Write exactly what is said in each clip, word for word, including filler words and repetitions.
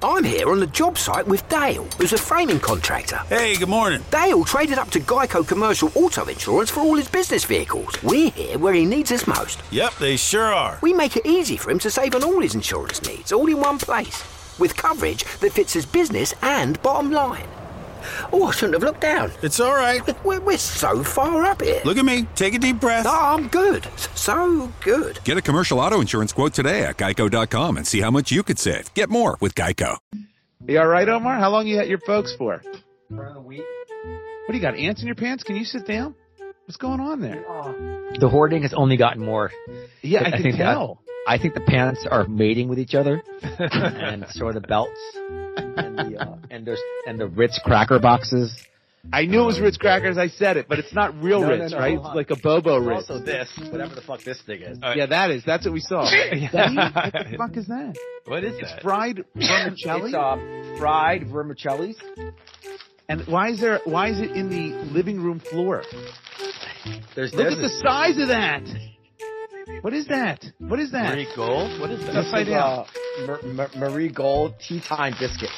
I'm here on the job site with Dale, who's a framing contractor. Hey, good morning. Dale traded up to Geico Commercial Auto Insurance for all his business vehicles. We're here where he needs us most. Yep, they sure are. We make it easy for him to save on all his insurance needs, all in one place, with coverage that fits his business and bottom line. Oh, I shouldn't have looked down. It's all right. We're, we're so far up here. Look at me. Take a deep breath. Oh, I'm good. So good. Get a commercial auto insurance quote today at geico dot com and see how much you could save. Get more with Geico. You all right, Omar? How long you at your folks for? Around a week. What do you got, ants in your pants? Can you sit down? What's going on there? The hoarding has only gotten more. Yeah, I, I can think tell. I, I think the pants are mating with each other, and so are the belts, and the uh, and there's and the Ritz cracker boxes. I knew it was Ritz crackers. I said it, but it's not real No, Ritz, no, no, right? hold It's on. like a Bobo It's Ritz. also this, whatever the fuck this thing is. Yeah, that is. That's what we saw. Daddy, what the fuck is that? What is It's that? fried vermicelli. It's uh, fried vermicellis. And why is there? Why is it in the living room floor? There's Look this. at the size of that. What is that? What is that? Marie Gold? What is It's that? upside This is, down. uh, Mar- Mar- Marie Gold tea time biscuits.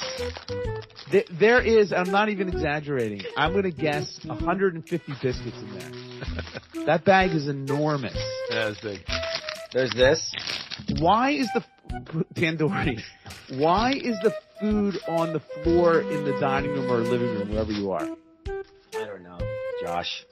Th- There is. I'm not even exaggerating. I'm going to guess one hundred fifty biscuits in there. That bag is enormous. That was big. There's this. Why is the Tandoori? Why is the food on the floor in the dining room or living room, wherever you are? I don't know, Josh.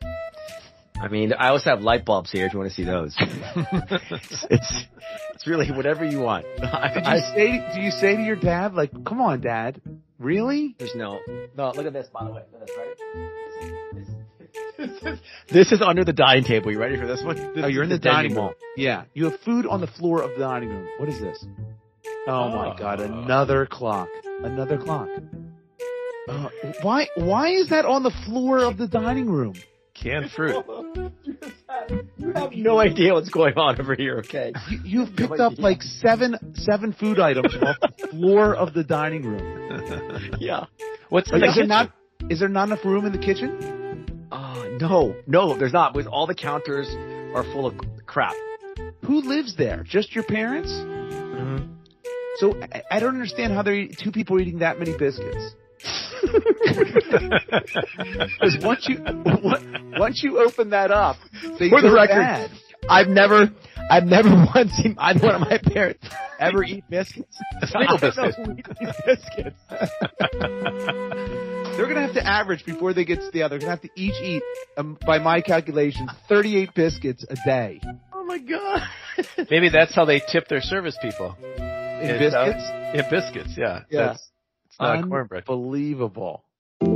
I mean, I also have light bulbs here if you want to see those. it's, it's it's really whatever you want. I, Did you I, say? Do you say to your dad, like, "Come on, Dad, really?" there's no no. Look at this, by the way. Look at this, right? This, this, this is under the dining table. You ready for this one? This Oh, you're in is the dining denouement. room. Yeah, you have food on the floor of the dining room. What is this? Oh my Oh. God! Another clock. Another clock. Uh, why? Why is that on the floor of the dining room? Canned fruit. You have no idea what's going on over here. Okay. You, you've picked up like seven seven food items off the floor of the dining room. Yeah. What's in Like, the is there kitchen? not? Is there not enough room in the kitchen? Uh, no, no, there's not. Because all the counters are full of crap. Who lives there? Just your parents? Mm-hmm. So I, I don't understand how they're two people are eating that many biscuits. Because once you once you open that up, they For go the record, bad. I've never, I've never once seen either one of my parents ever eat biscuits. Single I don't know biscuit. who eats these biscuits. They're gonna have to average before they get to the other. They're gonna have to each eat, um, by my calculations, thirty-eight biscuits a day. Oh my god. Maybe that's how they tip their service people. In It's, uh, biscuits? In biscuits, yeah. Yeah. That's, it's not cornbread. Unbelievable.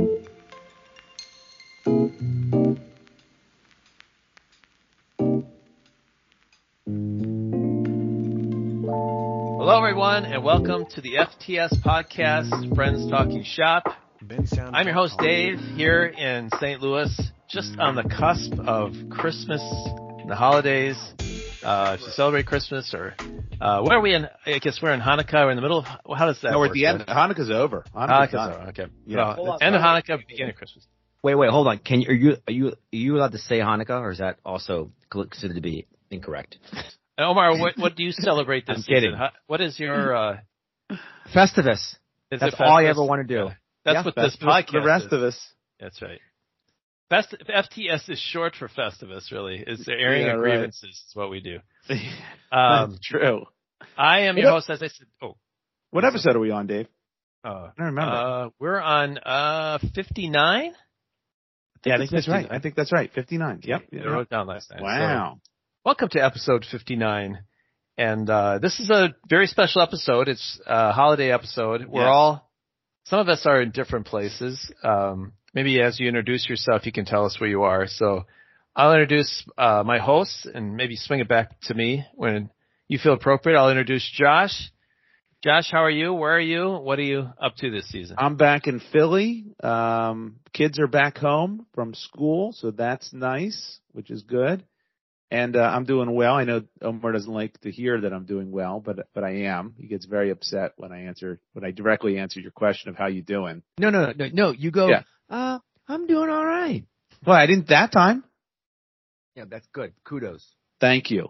Hello, everyone, and welcome to the F T S podcast, Friends Talking Shop. I'm your host, Dave, here in Saint Louis, just on the cusp of Christmas, the holidays. Uh, to celebrate Christmas, or uh, where are we in? I guess we're in Hanukkah. We're in the middle. Of, how does that No, we're work? at the end. Hanukkah's over. Hanukkah's Hanukkah's done. over. Okay. Yeah. Well, Hold on, end of sorry. Hanukkah, beginning of Christmas. Wait, wait, hold on. Can you, are you, are you, are you allowed to say Hanukkah, or is that also considered to be incorrect? And Omar, what, what do you celebrate this I'm season? kidding. How, what is your? Uh, Festivus. is That's it all I Festivus? ever want to do. That's Yeah, what this Festivus podcast for the rest is. of us. That's right. Fest- F T S is short for Festivus, really. It's the airing Yeah, of right. grievances is what we do. Um, That's true. I am your host, as I said. Oh, What episode are we on, Dave? uh, I don't remember. uh, we're on uh, fifty-nine. yeah, I think that's right. fifty-nine. I think that's right. fifty-nine. Yep. I yep. wrote it down last night. So, Wow. welcome to episode fifty-nine. And uh, this is a very special episode. It's a holiday episode. We're Yes. all, some of us are in different places. Um, maybe as you introduce yourself, you can tell us where you are. So I'll introduce uh, my hosts and maybe swing it back to me when you feel appropriate. I'll introduce Josh. Josh, how are you? Where are you? What are you up to this season? I'm back in Philly. Um, kids are back home from school, so that's nice, which is good. And uh, I'm doing well. I know Omar doesn't like to hear that I'm doing well, but but I am. He gets very upset when I answer when I directly answer your question of how you doing. No, no, no, no. You go. Yeah. Uh, I'm doing all right. Well, I didn't that time. Yeah, that's good. Kudos. Thank you.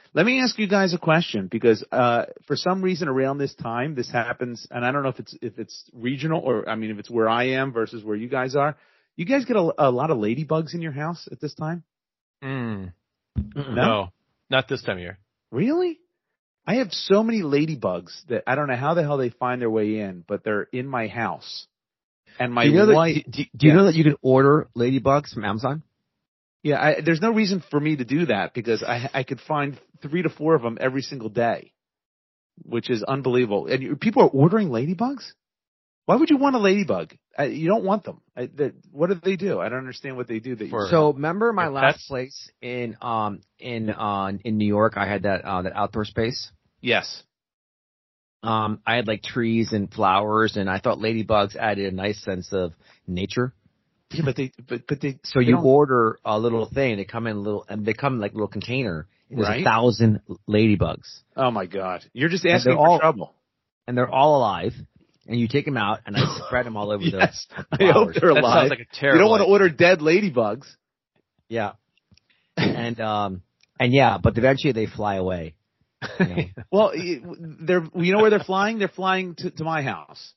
Let me ask you guys a question because uh, for some reason around this time this happens, and I don't know if it's if it's regional or I mean if it's where I am versus where you guys are. You guys get a, a lot of ladybugs in your house at this time? Mm. No? no, not this time of year. Really? I have so many ladybugs that I don't know how the hell they find their way in, but they're in my house. And my do you know wife. That, do, do you yeah. know that you can order ladybugs from Amazon? Yeah, I, there's no reason for me to do that because I I could find three to four of them every single day, which is unbelievable. And you, people are ordering ladybugs? Why would you want a ladybug? I, you don't want them. I, the, what do they do? I don't understand what they do. That you, so remember my Your last pets? place in um in uh in New York? I had that uh that outdoor space. yes. Um, I had like trees and flowers, and I thought ladybugs added a nice sense of nature. Yeah, but they but but they. So they you don't- order a little thing. They come in a little, and they come in like a little container. And there's Right. a thousand ladybugs, Oh my God! You're just And asking they're for all- trouble. and they're all alive. And you take them out, and I spread them all over Yes, the I hope flowers. they're That alive. sounds like a You terrible. don't want to idea. order dead ladybugs. Yeah, and um, and yeah, but eventually they fly away. You know? Well, y- they're you know where they're flying? They're flying to, to my house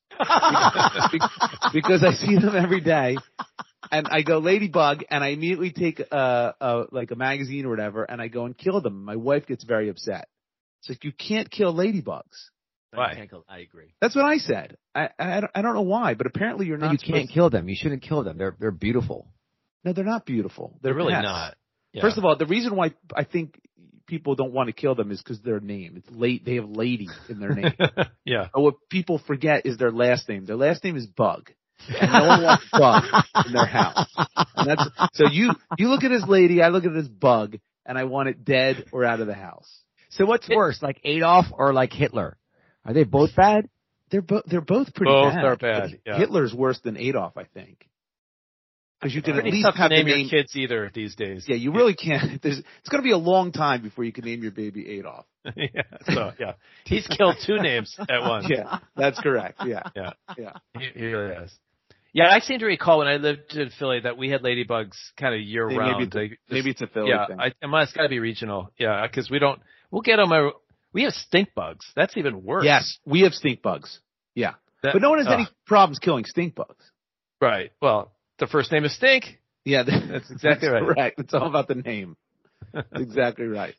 because I see them every day, and I go ladybug, and I immediately take a, a like a magazine or whatever, and I go and kill them. My wife gets very upset. It's like you can't kill ladybugs. Why? I agree. That's what I said. I I, don't- I don't know why, but apparently you're No, not. you can't supposed- kill them. You shouldn't kill them. They're they're beautiful. No, they're not beautiful. They're They're really pests. not. Yeah. First of all, the reason why I think people don't want to kill them is because their name. It's late. They have lady in their name. yeah. But what people forget is their last name. Their last name is Bug, and no one wants Bug in their house. And that's so you you look at this lady, I look at this Bug, and I want it dead or out of the house. So what's worse, like Adolf or like Hitler? Are they both bad? They're both they're both pretty Both bad. are bad, yeah. Hitler's worse than Adolf, I think, because you can at Pretty least tough to have the name name. your kids either these days. Yeah, you really can't. There's, it's going to be a long time before you can name your baby Adolf. yeah. So yeah, he's killed two names at once. Yeah, that's correct. Yeah, Yeah. yeah. He, he really has. Yeah, I seem to recall when I lived in Philly that we had ladybugs kind of year Maybe round. it's a- They just- maybe it's a Philly yeah, thing. I, I it's got to be regional. Yeah, because we don't. We'll get them. We have stink bugs. That's even worse. Yes, we have stink bugs. Yeah, That- but no one has uh, any problems killing stink bugs. Right. Well, the first name is Stink. Yeah, that's exactly right. Correct. It's all about the name. That's exactly right.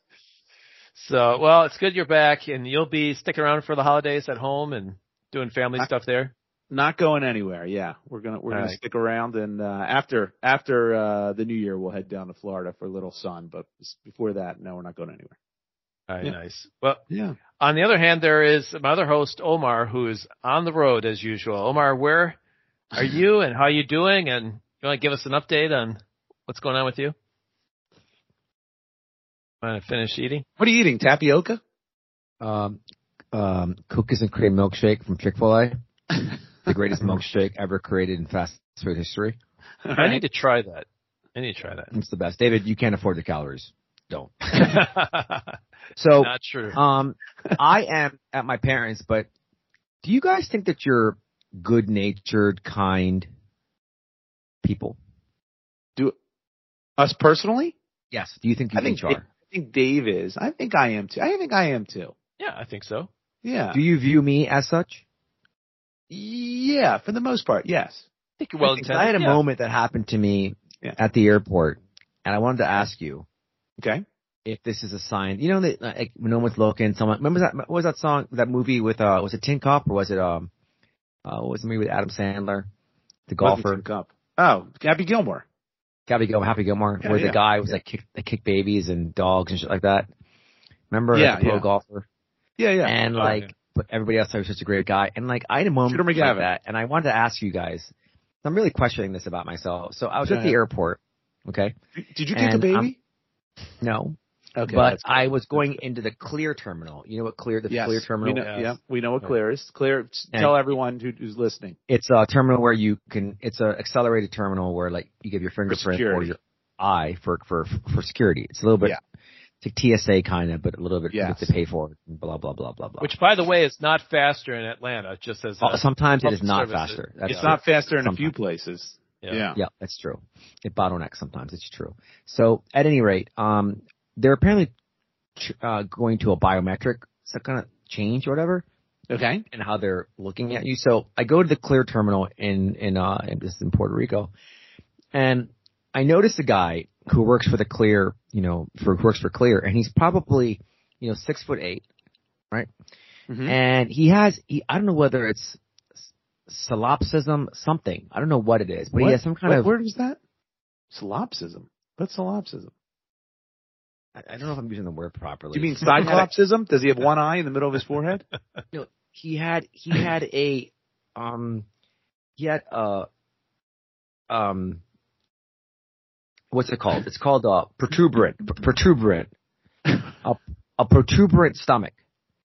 So, well, it's good you're back, and you'll be sticking around for the holidays at home and doing family I- stuff there. Not going anywhere. Yeah, we're gonna we're All gonna right. stick around, and uh, after after uh, the new year, we'll head down to Florida for a little sun. But before that, no, we're not going anywhere. All right, Yeah. nice. Well, Yeah. on the other hand, there is my other host, Omar, who is on the road as usual. Omar, where are you and how are you doing? And you want to give us an update on what's going on with you? Want to finish eating? What are you eating? Tapioca? Um, um, cookies and cream milkshake from Chick-fil-A, the greatest milkshake ever created in fast food history. I need to try that. I need to try that. It's the best. David, you can't afford the calories. Don't. So, Not true. um, I am at my parents', but do you guys think that you're good-natured, kind people? Do us personally? Yes. Do you think you I think each are? I think Dave is. I think I am too. I think I am too. Yeah, I think so. Yeah. Do you view me as such? Yeah, for the most part, yes. I think you're well I intended. had a yeah. moment that happened to me Yeah. at the airport, and I wanted to ask you Okay. if this is a sign. You know, that like, when no one's looking, someone remember that? What was that song? That movie with uh, was it Tin Cup or was it um, uh, what was the movie with Adam Sandler, the golfer, Wasn't Cup. Oh, Happy Gilmore. Happy Gilmore, Happy Gilmore, Yeah, where yeah. the guy was like kick, they kick babies and dogs and shit like that. Remember, Yeah, like, the pro yeah. golfer, Yeah, yeah. and Oh, like, yeah. but everybody else thought he was such a great guy, and like I had a moment Shooter like McGavin. that, and I wanted to ask you guys. I'm really questioning this about myself. So I was Go at the ahead. airport, okay? Did you kick a and baby? I'm- No, Okay. but that's good. I was going into the Clear terminal. You know what Clear, the Yes, Clear We terminal? know, Yes. Yeah, we know what Clear is. Clear. And- Tell everyone who, who's listening. It's a terminal where you can. It's an accelerated terminal where like you give your fingerprint or security. your eye for for for security. It's a little bit. Yeah. It's like T S A kind of, but a little bit you Yes. have to pay for it. And blah blah blah blah blah. Which, by the way, is not faster in Atlanta. Just as Uh, a, sometimes it is public not service. faster. That's It's true. not faster in a few Sometimes. places. Yeah. Yeah. Yeah, that's true. It bottlenecks sometimes. It's true. So at any rate, um, there are apparently uh, going to a biometric kind of change or whatever. Okay. And how they're looking at you. So I go to the Clear terminal in, in, uh, in, this is in Puerto Rico, and I notice a guy who works for the Clear, you know, for, who works for Clear, and he's probably, you know, six foot eight, right? Mm-hmm. And he has, he, I don't know whether it's solipsism, something. I don't know what it is, but what? he has some kind what of. What word is that? Solipsism. What's solipsism? I, I don't know if I'm using the word properly. Do you mean cyclopsism? Does he have one eye in the middle of his forehead? No, he had, he had a, um, he had a, um, what's it called? It's called a protuberant, protuberant, a, a protuberant stomach.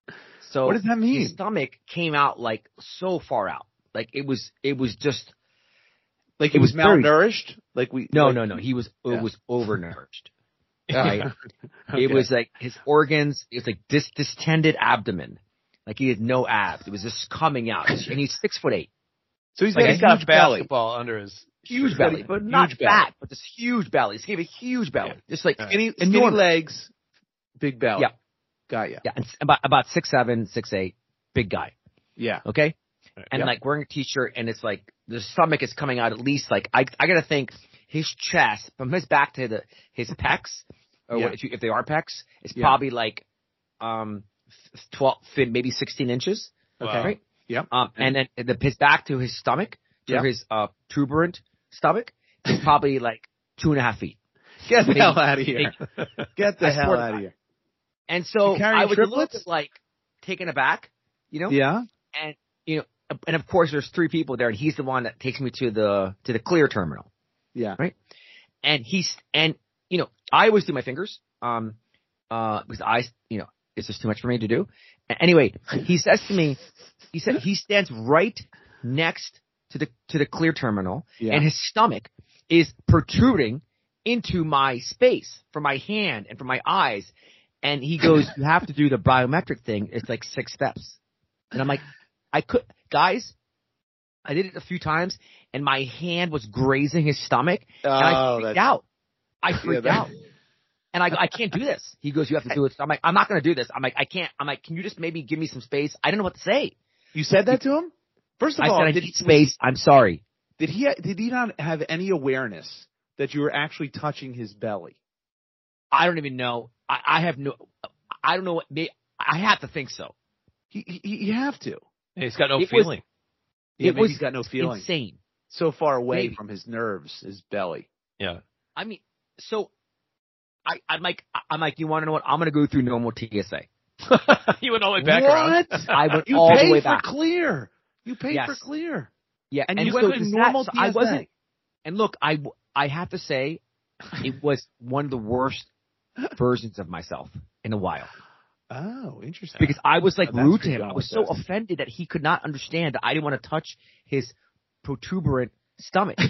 So what does that mean? His stomach came out like so far out, like it was, it was just, like he was, was malnourished. Very, like we? No, like, no, no. He was, yeah. it was overnourished. Right? Okay. It was like his organs. It was like dis, distended abdomen. Like he had no abs. It was just coming out, and he's six foot eight. So he's, like got, he's got a belly. basketball under his huge belly, but huge not belly. fat, but this huge belly. He gave a huge belly, yeah. just like yeah. skinny, skinny legs, big belly. Yeah, got ya. Yeah, and about about six seven, six eight, big guy. Yeah. Okay. And yep. like wearing a t-shirt, and it's like the stomach is coming out at least like I I gotta think his chest from his back to the his pecs, or yeah. what, if, you, if they are pecs, it's yeah. probably like um twelve, maybe sixteen inches. Okay. Wow. Right. Yep. Um, and then the, his back to his stomach, to yep. his uh tuberant stomach, is probably like two and a half feet. Get the maybe, hell out of here! Maybe. Get the hell out of here! And so I was triplets? a little bit like taken aback, you know. Yeah. And you know. And of course, there's three people there, and he's the one that takes me to the to the Clear terminal. Yeah. Right. And he's and you know I always do my fingers, um, uh, because I you know it's just too much for me to do. Anyway, he says to me, he said he stands right next to the to the Clear terminal, yeah. and his stomach is protruding into my space from my hand and from my eyes, and he goes, "You have to do the biometric thing. It's like six steps," and I'm like, I could. Guys, I did it a few times, and my hand was grazing his stomach, oh, and I freaked out. I freaked yeah, out. And I go, I can't do this. He goes, you have to do it. So I'm like, I'm not going to do this. I'm like, I can't. I'm like, can you just maybe give me some space? I don't know what to say. You said that to him? First of I all, said I did need he, space. I'm sorry. Did he did he not have any awareness that you were actually touching his belly? I don't even know. I, I have no. I don't know what. I have to think so. He, he you have to. He's got no it feeling. Was, yeah, it maybe was he's got no feeling. Insane. So far away maybe. from his nerves, his belly. Yeah. I mean, so I, I'm like, I'm like, you want to know what? I'm going to go through normal T S A. You went all the way back what? around. I went you all paid the way for back. Clear. You paid yes. for Clear. Yeah, and, and you so went through normal that, T S A. So I wasn't. And look, I I have to say, it was one of the worst versions of myself in a while. Oh, interesting. Because I was like oh, rude to him. I was so this. offended that he could not understand that I didn't want to touch his protuberant stomach.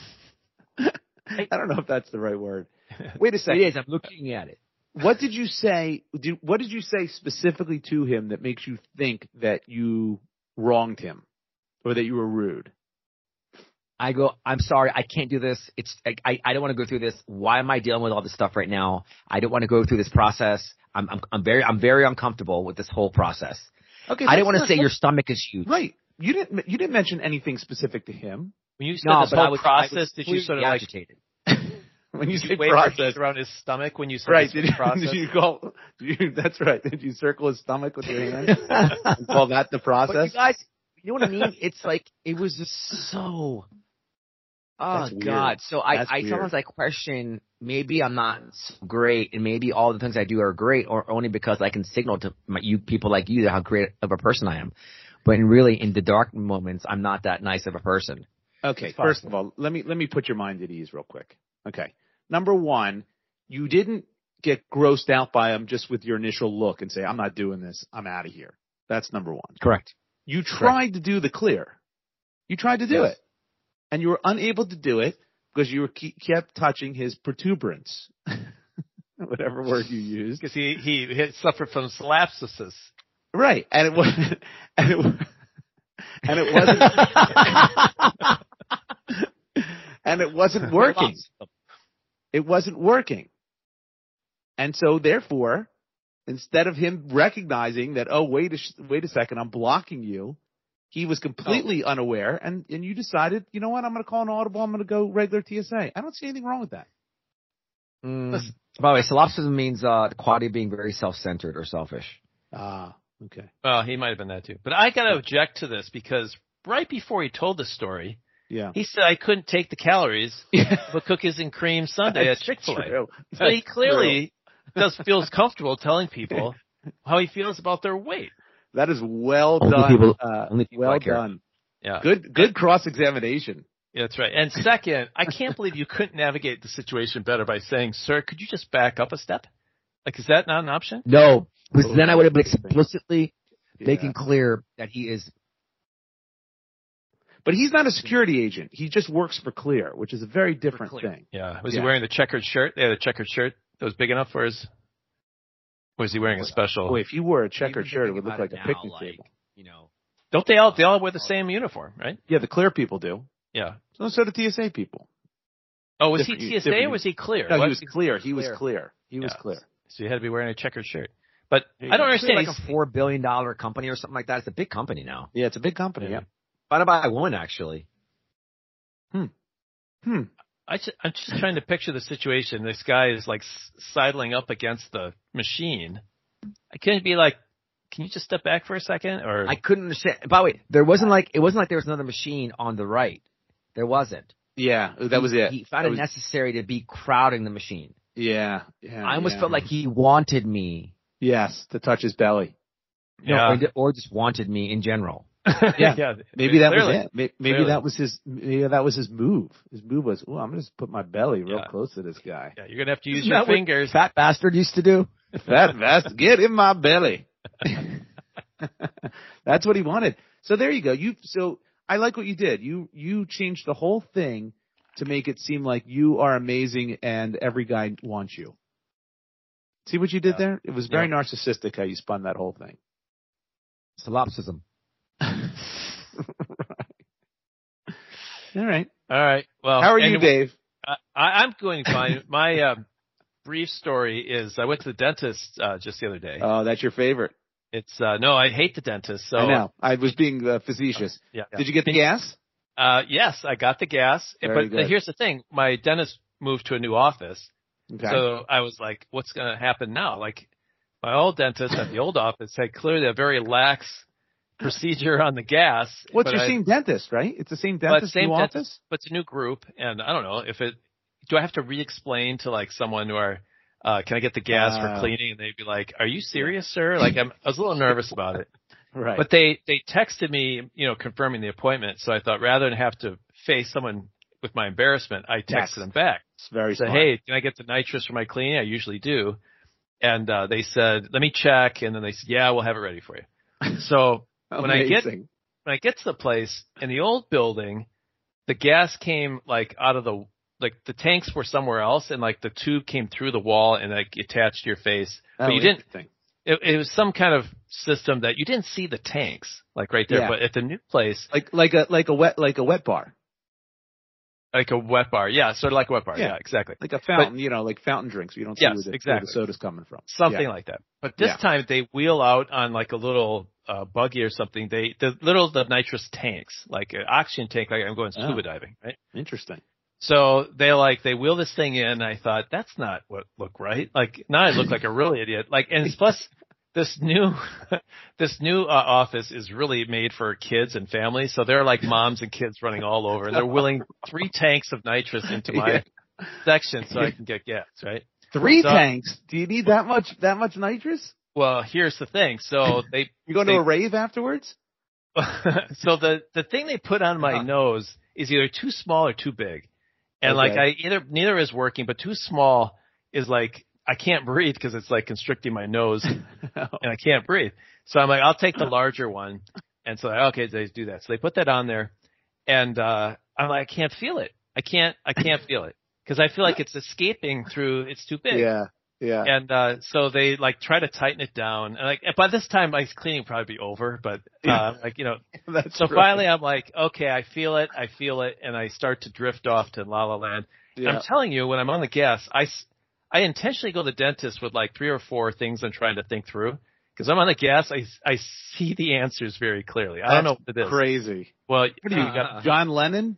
I don't know if that's the right word. Wait a second. It is. I'm looking at it. What did you say? Did, what did you say specifically to him that makes you think that you wronged him or that you were rude? I go, I'm sorry, I can't do this. It's I, I don't want to go through this. Why am I dealing with all this stuff right now? I don't want to go through this process. I'm I'm, I'm very I'm very uncomfortable with this whole process. Okay, I didn't want to say your stomach is huge. Right. You didn't you didn't mention anything specific to him. When you said no, this but whole I was, process, I was did you sort of agitated? like when you did say you process around his stomach when you said right? this Did you, process? did you call? Did you, that's right. Did you circle his stomach with your hand and call that the process? But you guys, you know what I mean? It's like it was just so. Oh God! So I, I sometimes I question maybe I'm not so great, and maybe all the things I do are great, or only because I can signal to my, you people like you how great of a person I am. But in really, in the dark moments, I'm not that nice of a person. Okay, first of all, let me let me put your mind at ease real quick. Okay, number one, you didn't get grossed out by him just with your initial look and say, "I'm not doing this. I'm out of here." That's number one. Correct. You tried Correct. to do the clear. You tried to do yes. it. And you were unable to do it because you were keep, kept touching his protuberance, whatever word you used. Because he he hit, suffered from solipsism. Right, and it was, and it, and it wasn't, and it wasn't working. It wasn't working, and so therefore, instead of him recognizing that, oh, wait a, wait a second, I'm blocking you, he was completely oh. unaware, and, and you decided, you know what, I'm going to call an audible, I'm going to go regular T S A. I don't see anything wrong with that. Mm. By the way, solipsism means uh, the quality of being very self-centered or selfish. Ah, okay. Well, he might have been that too. But I got to object to this because right before he told the story, yeah. he said I couldn't take the calories of a cookies and cream sundae at Chick-fil-A. So he clearly true. does feels comfortable telling people how he feels about their weight. That is well only done. People, uh, only people well like done. Yeah. Good good cross-examination. Yeah, that's right. And second, I can't believe you couldn't navigate the situation better by saying, sir, could you just back up a step? Like, is that not an option? No, because then I would have been explicitly yeah. making clear that he is. But he's not a security agent. He just works for Clear, which is a very different thing. Yeah. Was yeah. he wearing the checkered shirt? They had a checkered shirt that was big enough for his. Or was he wearing a special? Oh, if you wore a checkered shirt, it would look like now, a picnic like, table. You know. Don't they all? They all wear the same uniform, right? Yeah, the Clear people do. Yeah. So, so do T S A people. Oh, was different, he T S A or was he Clear? No, what? he was Clear. He was Clear. He was yeah. Clear. So you had to be wearing a checkered shirt. But I don't understand. Like a four billion dollar company or something like that. It's a big company now. Yeah, it's a big company. Yeah. Founded by one, actually. Hmm. Hmm. I just, I'm just trying to picture the situation. This guy is like sidling up against the machine. I couldn't be like, can you just step back for a second? Or I couldn't understand. By the way, there wasn't like it wasn't like there was another machine on the right. There wasn't. Yeah, that was it. He found that it was... necessary to be crowding the machine. Yeah, yeah. I almost yeah. felt like he wanted me. Yes, to touch his belly. Yeah. No, or, or just wanted me in general. Yeah, yeah. Maybe that clearly. was it. Maybe, maybe that was his. Maybe that was his move. His move was, oh, I'm going to put my belly real yeah. close to this guy. Yeah, you're going to have to use Isn't your that what fingers. Fat bastard used to do. Fat bastard, get in my belly. That's what he wanted. So there you go. You so I like what you did. You you changed the whole thing to make it seem like you are amazing and every guy wants you. See what you did yeah. there? It was very yeah. narcissistic how you spun that whole thing. Solipsism. Right. All right. All right. Well, how are you, Dave? I, I'm going fine. My uh, brief story is I went to the dentist uh, just the other day. Oh, that's your favorite. It's uh, no, I hate the dentist. So I know. I was being uh, facetious. Yeah, yeah. Did you get the gas? Uh, yes, I got the gas. Very but good. Here's the thing: my dentist moved to a new office, okay. so I was like, "What's going to happen now?" Like my old dentist at the old office had clearly a very lax procedure on the gas. What's your I, same dentist, right? It's the same dentist, same new dentist, office? But it's a new group, and I don't know if it. Do I have to re-explain to like someone or uh, can I get the gas uh, for cleaning? And they'd be like, "Are you serious, sir?" Like I'm, I was a little nervous about it. Right. But they they texted me, you know, confirming the appointment. So I thought rather than have to face someone with my embarrassment, I texted yes. them back. It's very said, smart. "Hey, can I get the nitrous for my cleaning? I usually do." And uh, they said, "Let me check." And then they said, "Yeah, we'll have it ready for you." So when I get when I get to the place in the old building, the gas came like out of the like the tanks were somewhere else, and like the tube came through the wall and like attached to your face, oh, but you didn't. It, it was some kind of system that you didn't see the tanks like right there, yeah. but at the new place, like like a like a wet like a wet bar, like a wet bar, yeah, sort of like a wet bar, yeah, yeah exactly, like a fountain, but, you know, like fountain drinks. You don't see yes, where, the, exactly. where the soda's coming from, something yeah. like that. But this yeah. time they wheel out on like a little uh, buggy or something. They the little the nitrous tanks, like an oxygen tank, like I'm going scuba oh. diving, right? Interesting. So they like they wheel this thing in. And I thought that's not what look right. Like now I look like a real idiot. Like and plus. This new, this new uh, office is really made for kids and families. So there are like moms and kids running all over, and they're wheeling three tanks of nitrous into my yeah. section so I can get gas. Right? Three so, tanks? Do you need that much? That much nitrous? Well, here's the thing. So they you going they, to a rave afterwards? So the the thing they put on my uh-huh. nose is either too small or too big, and okay. like I either neither is working, but too small is like. I can't breathe because it's like constricting my nose and I can't breathe. So I'm like, I'll take the larger one. And so, okay, they do that. So they put that on there and, uh, I'm like, I can't feel it. I can't, I can't feel it because I feel like it's escaping through, it's too big. Yeah. Yeah. And, uh, so they like try to tighten it down. And like, by this time my cleaning will probably be over, but, uh, like, you know, That's so right. finally I'm like, okay, I feel it. I feel it. And I start to drift off to La La Land. Yeah. I'm telling you, when I'm on the gas, I, I intentionally go to the dentist with like three or four things I'm trying to think through. Because I'm on the gas, I, I see the answers very clearly. I That's don't know what it is. Crazy. Well, What do you uh, got? John Lennon?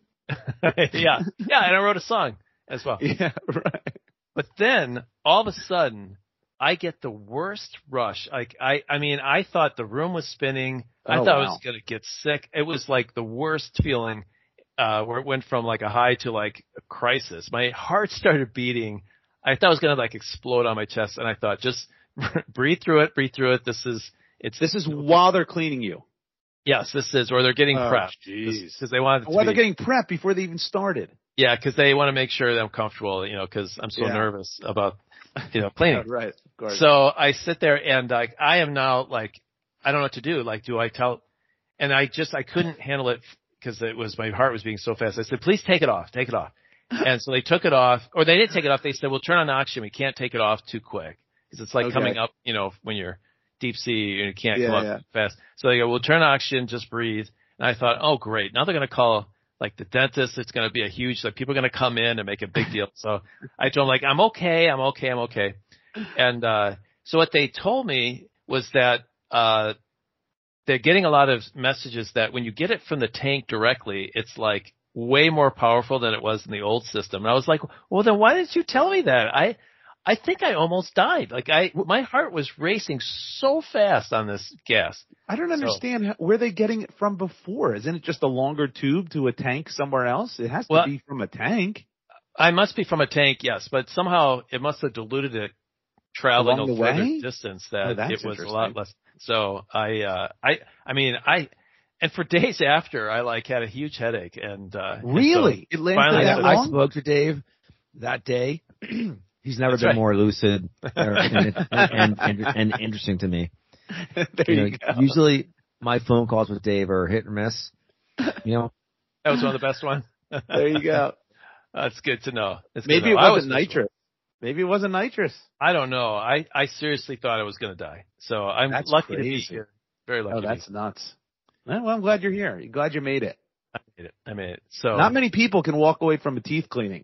yeah, yeah, and I wrote a song as well. Yeah, right. But then all of a sudden, I get the worst rush. Like I, I mean, I thought the room was spinning. I Oh, thought I wow. was gonna get sick. It was like the worst feeling, uh, where it went from like a high to like a crisis. My heart started beating. I thought I was gonna like explode on my chest, and I thought, just breathe through it, breathe through it. This is it's This is while they're cleaning you. yes, this is, or they're getting Oh, prepped jeez. because they wanted it to Why be, they're getting prepped before they even started. yeah, because they want to make sure that I'm comfortable, you know, because I'm so Yeah. nervous about you know cleaning. Yeah, right. Of course. So I sit there and like I am now like I don't know what to do. Like, do I tell? And I just I couldn't handle it because it was my heart was beating so fast. I said, please take it off, take it off. And so they took it off, or they didn't take it off. They said, we'll turn on the oxygen. We can't take it off too quick because it's like Okay. coming up, you know, when you're deep sea and you can't Yeah, come up yeah. fast. So they go, we'll turn on oxygen, just breathe. And I thought, oh great, now they're going to call like the dentist. It's going to be a huge, like people are going to come in and make a big deal. So I told them like, I'm okay, I'm okay, I'm okay. And uh, so what they told me was that uh, they're getting a lot of messages that when you get it from the tank directly, it's like way more powerful than it was in the old system. And I was like, well, then why didn't you tell me that? I, I think I almost died. Like I, my heart was racing so fast on this gas. I don't So- understand how, where they getting it from before. Isn't it just a longer tube to a tank somewhere else? It has to Well- be from a tank. I must be from a tank, yes, but somehow it must have diluted it traveling Along a the further way? distance Oh, that that's it was a lot interesting. less. So I, uh, I, I mean, I, and for days after, I like had a huge headache and, uh, and so Really? It lasted finally that I- I long? spoke to Dave that day. He's never That's been right. more lucid or, and, and, and, and interesting to me. there You know, you go. usually my phone calls with Dave are hit or miss. You know, that was one of the best ones. There you go. That's good to know. It's good to Maybe it know. I wasn't was nitrous. Maybe it wasn't nitrous. I don't know. I, I seriously thought I was going to die. So I'm That's lucky to be crazy. here. Very lucky. Oh, to that's be. nuts. Well, I'm glad you're here. Glad you made it. I made it. I made it. So Not many people can walk away from a teeth cleaning.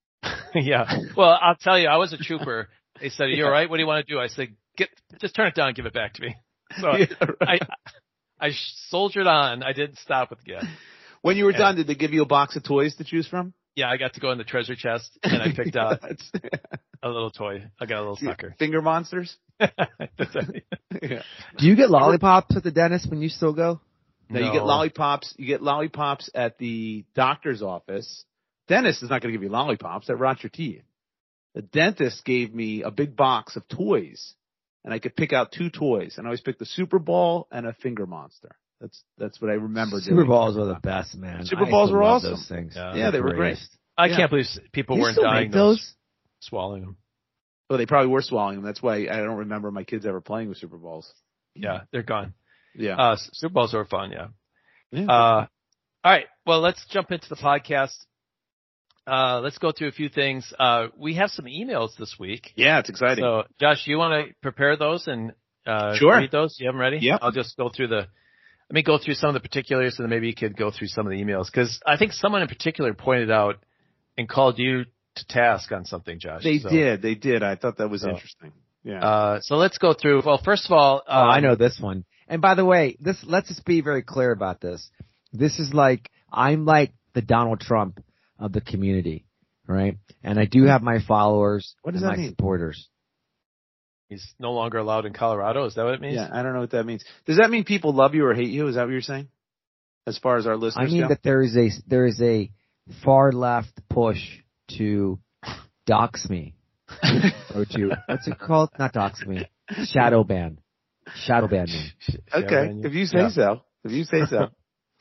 yeah. Well, I'll tell you, I was a trooper. They said, "Are you all right? What do you want to do?" I said, "Get, just turn it down and give it back to me." So Yeah, right. I, I soldiered on. I didn't stop with the gas. When you were Yeah. done, did they give you a box of toys to choose from? Yeah, I got to go in the treasure chest and I picked out That's- a little toy. I got a little sucker. Finger monsters? That's it. Yeah. do you get lollipops at the dentist when you still go? Now you get lollipops. You get lollipops at the doctor's office. Dentist is not going to give you lollipops. That rots your teeth. The dentist gave me a big box of toys, and I could pick out two toys. And I always picked the Super Ball and a Finger Monster. That's that's what I remember Super doing. Balls were the best, man. Super I Balls used to were love awesome. Those things. Yeah. Yeah, they were great. Greatest. I Yeah. can't believe people You weren't still dying make those? swallowing them. Well, they probably were swallowing them. That's why I don't remember my kids ever playing with Super Balls. Yeah, they're gone. Yeah. Uh, Super Bowls are fun. Yeah. Yeah. Uh, all right. Well, let's jump into the podcast. Uh, let's go through a few things. Uh, we have some emails this week. yeah, it's exciting. So, Josh, you want to prepare those and uh, Sure. read those? You have them ready? Yep. I'll just go through the. Let me go through some of the particulars, and then maybe you could go through some of the emails because I think someone in particular pointed out and called you to task on something, Josh. they So, did. They did. I thought that was So, interesting. Yeah. Uh, so let's go through. Well, first of all, Oh, I um, know this one. And by the way, this let's just be very clear about this. This is like I'm like the Donald Trump of the community, right? And I do have my followers What does and that my mean? supporters. He's no longer allowed in Colorado. Is that what it means? yeah, I don't know what that means. Does that mean people love you or hate you? Is that what you're saying? As far as our I listeners mean go? that there is a there is a far left push to dox me or to what's it called? Not dox me, shadow ban, shadow ban me. Okay, if you say Yeah. so. If you say so.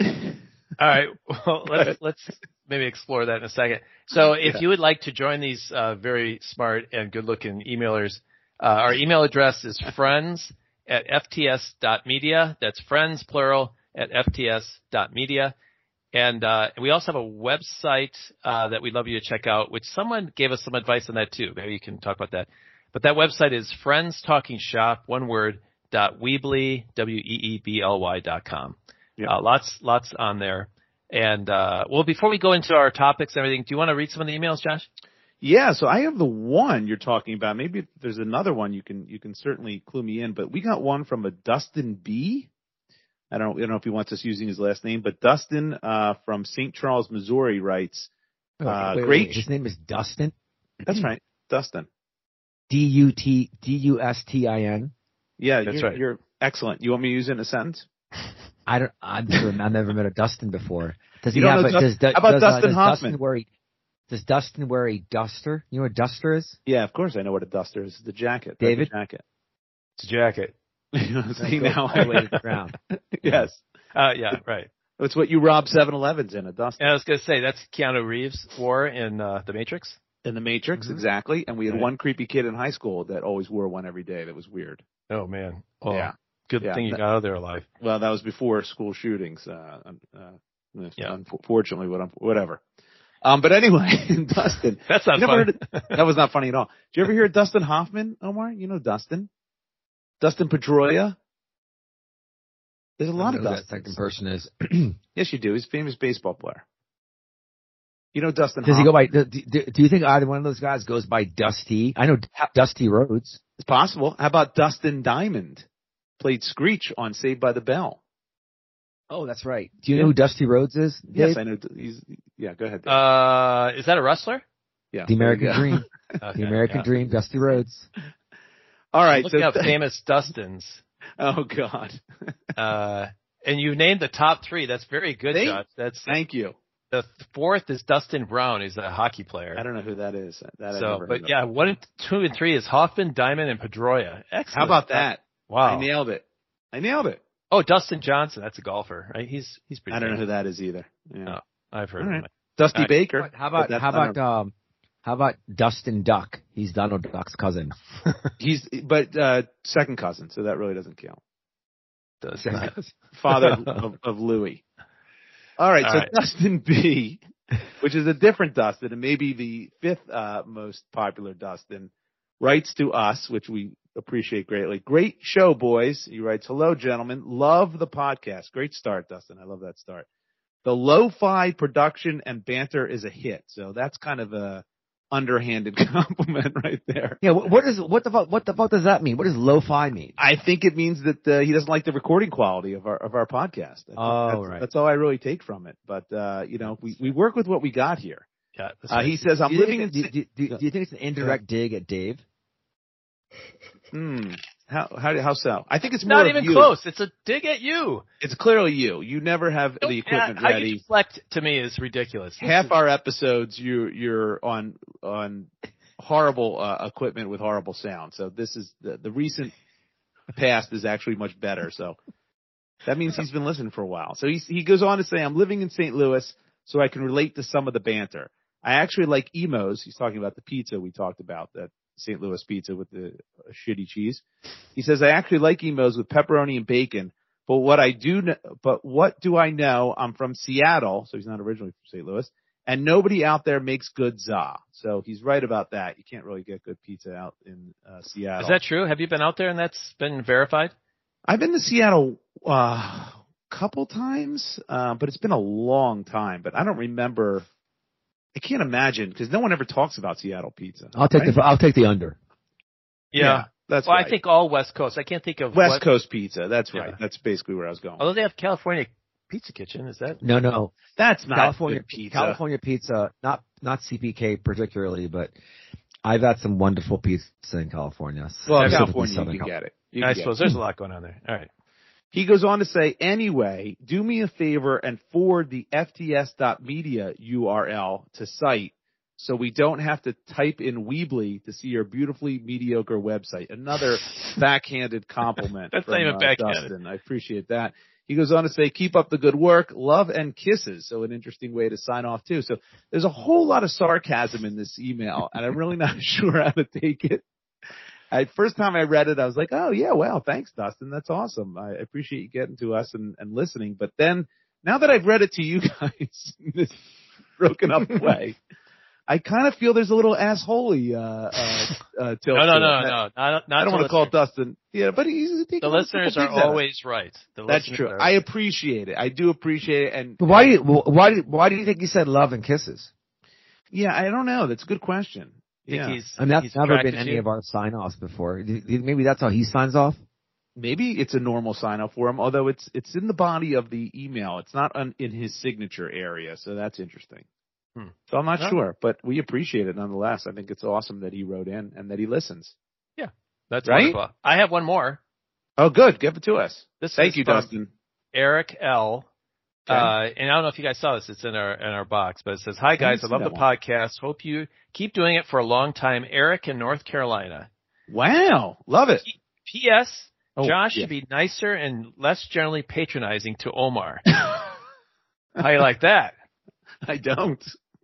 All right. Well, let's let's maybe explore that in a second. So, if Yeah. you would like to join these uh, very smart and good-looking emailers, uh, our email address is friends at f t s dot media. That's friends plural at f t s dot media. And uh, we also have a website uh, that we'd love you to check out, which someone gave us some advice on that too. Maybe you can talk about that. But that website is Friends Talking Shop, one word, dot Weebly, W E E B L Y dot com. Yep. Uh, lots, lots on there. And, uh, well, before we go into our topics and everything, do you want to read some of the emails, Josh? Yeah, so I have the one you're talking about. Maybe if there's another one you can you can certainly clue me in. But we got one from a Dustin B. I don't, I don't know if he wants us using his last name, but Dustin uh, from Saint Charles, Missouri writes, uh, wait, great. Wait, his name is Dustin? That's right, Dustin. D U T D U S T I N. Yeah, That's you're, right. You're excellent. You want me to use it in a sentence? I don't. I've never, I've never met a Dustin before. Does he You don't have? know A, Dust- does, how about does, Dustin uh, does Hoffman? Dustin wear a, does Dustin wear a duster? You know what a duster is? Yeah, of course I know what a duster is. It's the jacket. David? The jacket. It's a jacket. See now, all the way to the ground. Yes, Uh, yeah, right. it's what you rob seven elevens in, a duster. And I was going to say, that's Keanu Reeves wore in uh, The Matrix. In the Matrix, Mm-hmm. exactly. And we had Right. one creepy kid in high school that always wore one every day. That was weird. Oh, man. Well, Yeah. good Yeah. thing you That- got out of there alive. Well, that was before school shootings. Uh, uh, Yeah. Unfortunately, what I'm, whatever. Um, but anyway, Dustin. That's not You never funny. heard of- that was not funny at all. Did you ever hear of Dustin Hoffman, Omar? You know Dustin? Dustin Pedroia? There's a lot I of don't know who that Dustins. second person is. Yes, you do. He's a famous baseball player. You know Dustin Does he Hoffman? go by? Do, do, do you think either one of those guys goes by Dusty? I know Dusty Rhodes. It's possible. How about Dustin Diamond? Played Screech on Saved by the Bell. Oh, that's right. Do you Yeah. know who Dusty Rhodes is? Yes, Dave? I know. He's, yeah, go ahead. Dave. Uh, is that a wrestler? yeah, The there you American go. Dream. Okay, The American yeah. Dream. Dusty Rhodes. All right. Looking So, up famous Dustins. oh God. Uh, and you named the top three. That's very good, Thank- Josh. That's Thank you. the fourth is Dustin Brown. He's a hockey player. I don't know who that is. That I've so, never heard but of. yeah, one, two, and three is Hoffman, Diamond, and Pedroia. Excellent. How about that? Wow. I nailed it. I nailed it. Oh, Dustin Johnson. That's a golfer, right? He's he's pretty. I don't know famous. who that is either. Yeah. No. I've heard All of right. him. Dusty All right. Baker. How but about that's how not about um how about Dustin Duck? He's Donald Duck's cousin. a- he's but uh second cousin, so that really doesn't count. Does not. Father of, of Louis. All right, All so right. Dustin B, which is a different Dustin and maybe the fifth uh, most popular Dustin, writes to us, which we appreciate greatly. Great show, boys. He writes, hello, gentlemen. Love the podcast. Great start, Dustin. I love that start. The lo-fi production and banter is a hit. So that's kind of a underhanded compliment right there. Yeah, what, what is what the fuck what the fuck does that mean? What does lo-fi mean? I think it means that uh, he doesn't like the recording quality of our of our podcast. I think Oh, that's, right. that's all I really take from it. But uh, you know, we, we work with what we got here. Yeah. That's Uh, right. he says, "I'm Do you living think, in." do, do, do, do you think it's an indirect dig at Dave? Hmm. How how how so? I think it's It's more not of even you. close. It's a dig at you. It's clearly you. You never have the equipment How you ready. deflect to me is ridiculous. This Half is- our episodes, you you're on on horrible uh, equipment with horrible sound. So this is the the recent past is actually much better. So that means he's been listening for a while. So he he goes on to say, "I'm living in Saint Louis, so I can relate to some of the banter. I actually like Emos." He's talking about the pizza we talked about, that Saint Louis pizza with the uh, shitty cheese. He says, "I actually like Emos with pepperoni and bacon, but what I do, kn- but what do I know? I'm from Seattle," so he's not originally from Saint Louis, "and nobody out there makes good za." So he's right about that. You can't really get good pizza out in uh, Seattle. Is that true? Have you been out there and that's been verified? I've been to Seattle a uh, couple times, uh, but it's been a long time. But I don't remember. I can't imagine because no one ever talks about Seattle pizza. I'll take right? the I'll take the under. Yeah. That's Well, right. I think all West Coast. I can't think of West what, Coast pizza. That's right. Yeah. That's basically where I was going. Although they have California Pizza Kitchen. Is that? No, no. That's not California good pizza. California pizza, not not C P K particularly, but I've had some wonderful pizza in California. Well, in specifically California, Southern you can Cal- get it. You I can get suppose it. there's a lot going on there. All right. He goes on to say, anyway, do me a favor and forward the F T S dot media U R L to site so we don't have to type in Weebly to see your beautifully mediocre website. Another backhanded compliment. That's from, not even uh, backhanded. Dustin. I appreciate that. He goes on to say, keep up the good work, love and kisses. So an interesting way to sign off too. So there's a whole lot of sarcasm in this email and I'm really not sure how to take it. I, first time I read it, I was like, oh yeah, well, thanks, Dustin. That's awesome. I appreciate you getting to us and, and listening. But then now that I've read it to you guys in this broken up way, I kind of feel there's a little assholey, uh, uh, uh, tilt No, no, to no, it. no. Not, not I don't to want to call listeners. Dustin. Yeah, but he's taking The a couple listeners are things out of it. always right. The That's listeners true. are- I appreciate it. I do appreciate it. And But why do you why do why do you think you said love and kisses? Yeah, I don't know. That's a good question. Think Yeah. he's, And that's he's never attracted been to any you? of our sign-offs before. Do you- Maybe that's how he signs off? Maybe it's a normal sign off for him, although it's it's in the body of the email. It's not on, in his signature area, so that's interesting. Hmm. So I'm not Well, sure, but we appreciate it nonetheless. I think it's awesome that he wrote in and that he listens. That's Right? wonderful. I have one more. Oh, good. Give it to us. This Thank is you, from Dustin. Eric L. Okay. Uh, and I don't know if you guys saw this. It's in our in our box, but it says, "Hi guys, I see love the that one. podcast. Hope you keep doing it for a long time." Eric in North Carolina. Wow. Love it. P S. Oh, Josh yeah. should be nicer and less generally patronizing to Omar. How you like that? I don't.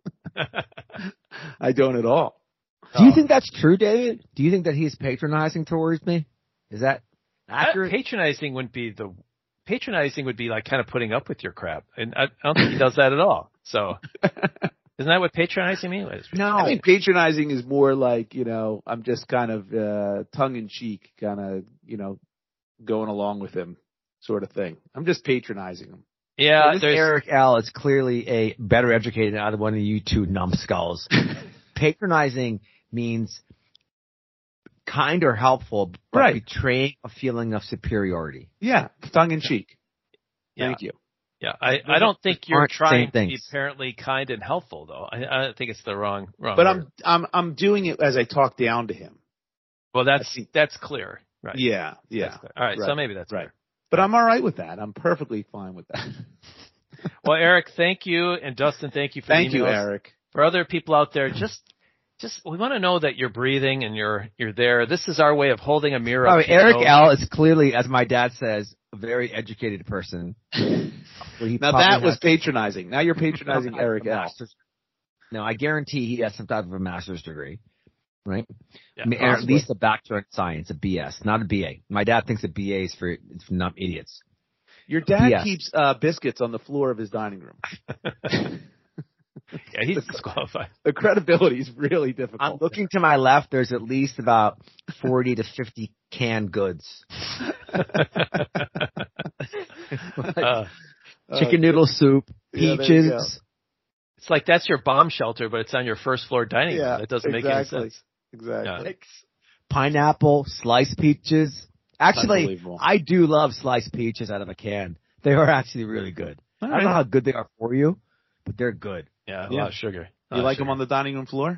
I don't at all. Do you Oh. think that's true, David? Do you think that he's patronizing towards me? Is that That accurate? patronizing would be the patronizing would be like kind of putting up with your crap, and I, I don't think he does that at all. So, isn't that what patronizing means? no. I mean, patronizing is more like, you know, I'm just kind of uh, tongue in cheek, kind of, you know, going along with him sort of thing. I'm just patronizing him. Yeah, This there's Eric L. is clearly a better educated out of one of you two numbskulls. Patronizing means kind or helpful, but Right. betraying a feeling of superiority. Yeah, tongue in cheek. Yeah. Thank you. Yeah, I, I don't think you're aren't the same trying to be things. apparently kind and helpful, though. I, I think it's the wrong wrong. But word. I'm I'm I'm doing it as I talk down to him. well, that's I think- that's clear, right? Yeah, yeah. That's clear. All right, so Right. maybe that's Right. clear. But I'm all right with that. I'm perfectly fine with that. Well, Eric, thank you, and Dustin, thank you for Thank the you, emails. Eric. For other people out there, just just we want to know that you're breathing and you're you're there. This is our way of holding a mirror Oh, up to your Eric nose. L. is clearly, as my dad says, a very educated person. Where he Now probably that was has- patronizing. Now you're patronizing some type Eric of a L. master's- No, I guarantee he has some type of a master's degree, right? Yeah, I mean, or at possibly. least a bachelor in science, a B S, not a B A. My dad thinks a B A is for, it's for not idiots. Your dad Yes. keeps uh, biscuits on the floor of his dining room. Yeah, he's disqualified. The credibility is really difficult. I'm looking to my left. There's at least about forty to fifty canned goods. Uh, Chicken noodle soup, Yeah, there you peaches. go. it's like that's your bomb shelter, but it's on your first floor dining room. That doesn't make any exactly. sense. Exactly. Yeah. Pineapple, sliced peaches. Actually, Unbelievable. I do love sliced peaches out of a can. They are actually really good. All I don't know right. how good they are for you, but they're good. Yeah, a Yeah. lot of sugar. You like them on the dining room floor?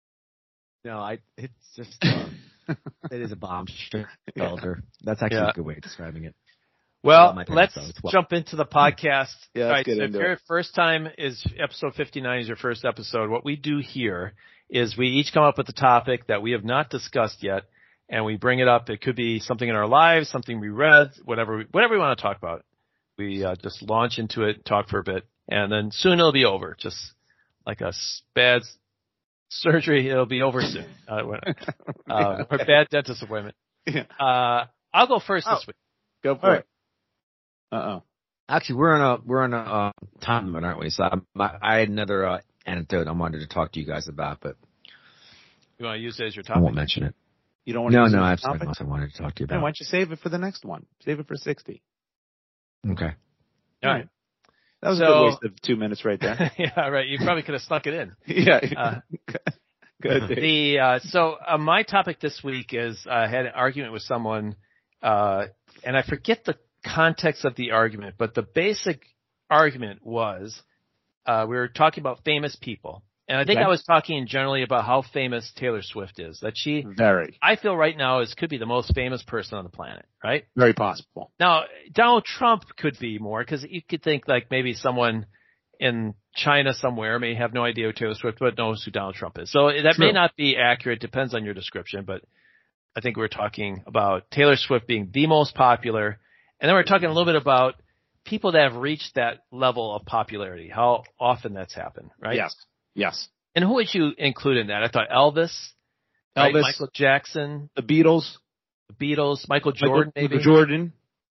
No, I. It's just. Uh, it is a bomb shelter. That's actually Yeah. a good way of describing it. Well, Well, my parents let's though, it's well- jump into the podcast. Yeah, let's All right, get so into if your it. first time is episode fifty-nine is your first episode, what we do here is we each come up with a topic that we have not discussed yet, and we bring it up. It could be something in our lives, something we read, whatever, whatever we want to talk about. We uh, just launch into it, talk for a bit, and then soon it'll be over. Just like a s- bad s- surgery, it'll be over soon. Uh, when- uh, or bad dentist appointment. Yeah. Uh, I'll go first this Oh. week. Go for All right. it. Uh-oh. Actually, we're on a we're on a uh, time limit, aren't we? So I, my, I had another uh, anecdote I wanted to talk to you guys about, but You want to use it as your I won't topic? mention it. You don't want to No, use no, it I as have a something topic? else I wanted to talk to you Then about. why don't you save it for the next one? Save it for sixty. Okay. All right. That was a So- good waste of two minutes right there. Yeah, right. You probably could have snuck it in. yeah. Uh, Good. Dave. The uh, so uh, my topic this week is uh, I had an argument with someone, uh, and I forget the context of the argument, but the basic argument was uh, we were talking about famous people, and I think Okay. I was talking generally about how famous Taylor Swift is. That she, Very. I feel right now, is could be the most famous person on the planet. Right Very possible. now, Donald Trump could be more because you could think like maybe someone in China somewhere may have no idea who Taylor Swift, but knows who Donald Trump is. So that may True. not be accurate. Depends on your description, but I think we're talking about Taylor Swift being the most popular. And then we're talking a little bit about people that have reached that level of popularity, how often that's happened, right? Yes. Yes. And who would you include in that? I thought Elvis, right? Elvis. Michael Jackson, The Beatles. the Beatles, Michael Jordan, Michael, maybe. Jordan.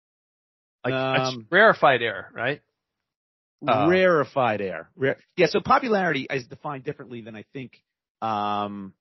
Like a Um, rarefied air, right? Uh, rarefied air. Rare. Yeah, so popularity is defined differently than I think um,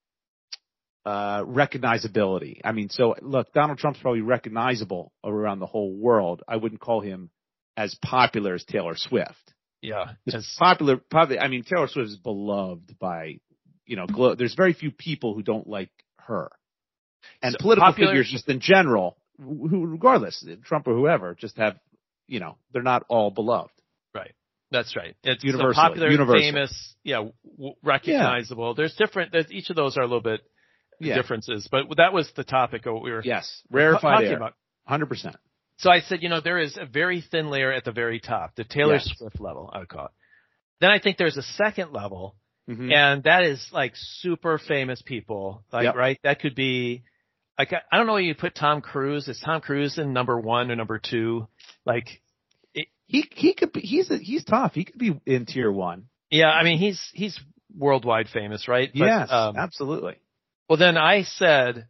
uh, recognizability. I mean, so look, Donald Trump's probably recognizable around the whole world. I wouldn't call him as popular as Taylor Swift. Yeah. It's popular, probably, I mean, Taylor Swift is beloved by, you know, glo- there's very few people who don't like her. And So political popular- figures just in general, who, regardless, Trump or whoever, just have, you know, they're not all beloved. Right. That's right. It's Universally. so popular, Universal. famous, yeah, w- recognizable. Yeah. There's different, there's, each of those are a little bit yeah. differences, but that was the topic of what we were yes. rarefied talking air. about. one hundred percent. So I said, you know, there is a very thin layer at the very top, the Taylor yes. Swift level, I would call it. Then I think there's a second level, mm-hmm. and that is like super famous people, like, yep. right? That could be, like, I don't know where you put Tom Cruise. Is Tom Cruise in number one or number two? Like, it, he he could be, he's a, he's tough. He could be in tier one. Yeah, I mean, he's he's worldwide famous, right? But, yes, um, absolutely. Well, then I said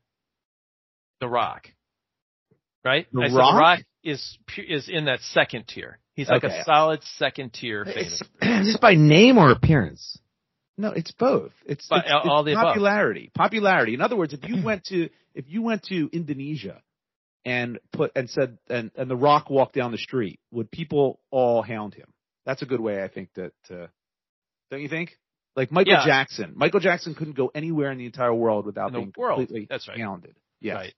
The Rock, right? The I Rock? said The Rock is is in that second tier. He's like okay. a solid second tier famous. Just by name or appearance? No, it's both. It's, but it's, all it's the popularity. Above. Popularity. In other words, if you went to if you went to Indonesia and put and said and, and The Rock walked down the street, would people all hound him? That's a good way, I think, that uh, don't you think? Like Michael yeah. Jackson. Michael Jackson couldn't go anywhere in the entire world without in the being world. completely That's right. hounded. Yes. Right.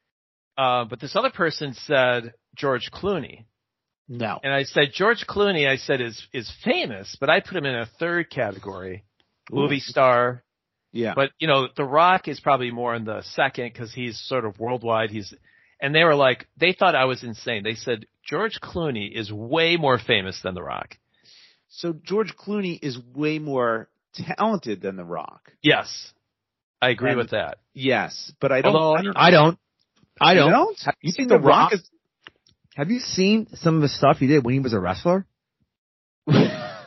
Uh, but this other person said George Clooney. No. And I said George Clooney, I said is is famous, but I put him in a third category, Ooh. movie star. Yeah. But you know, The Rock is probably more in the second because he's sort of worldwide. He's and they were like, they thought I was insane. They said George Clooney is way more famous than The Rock. So George Clooney is way more talented than The Rock. Yes, I agree and, with that. Yes, but I don't. Although, I don't. I don't. I You don't. don't? Have You you think seen The Rock is? Have you seen some of the stuff he did when he was a wrestler? Well,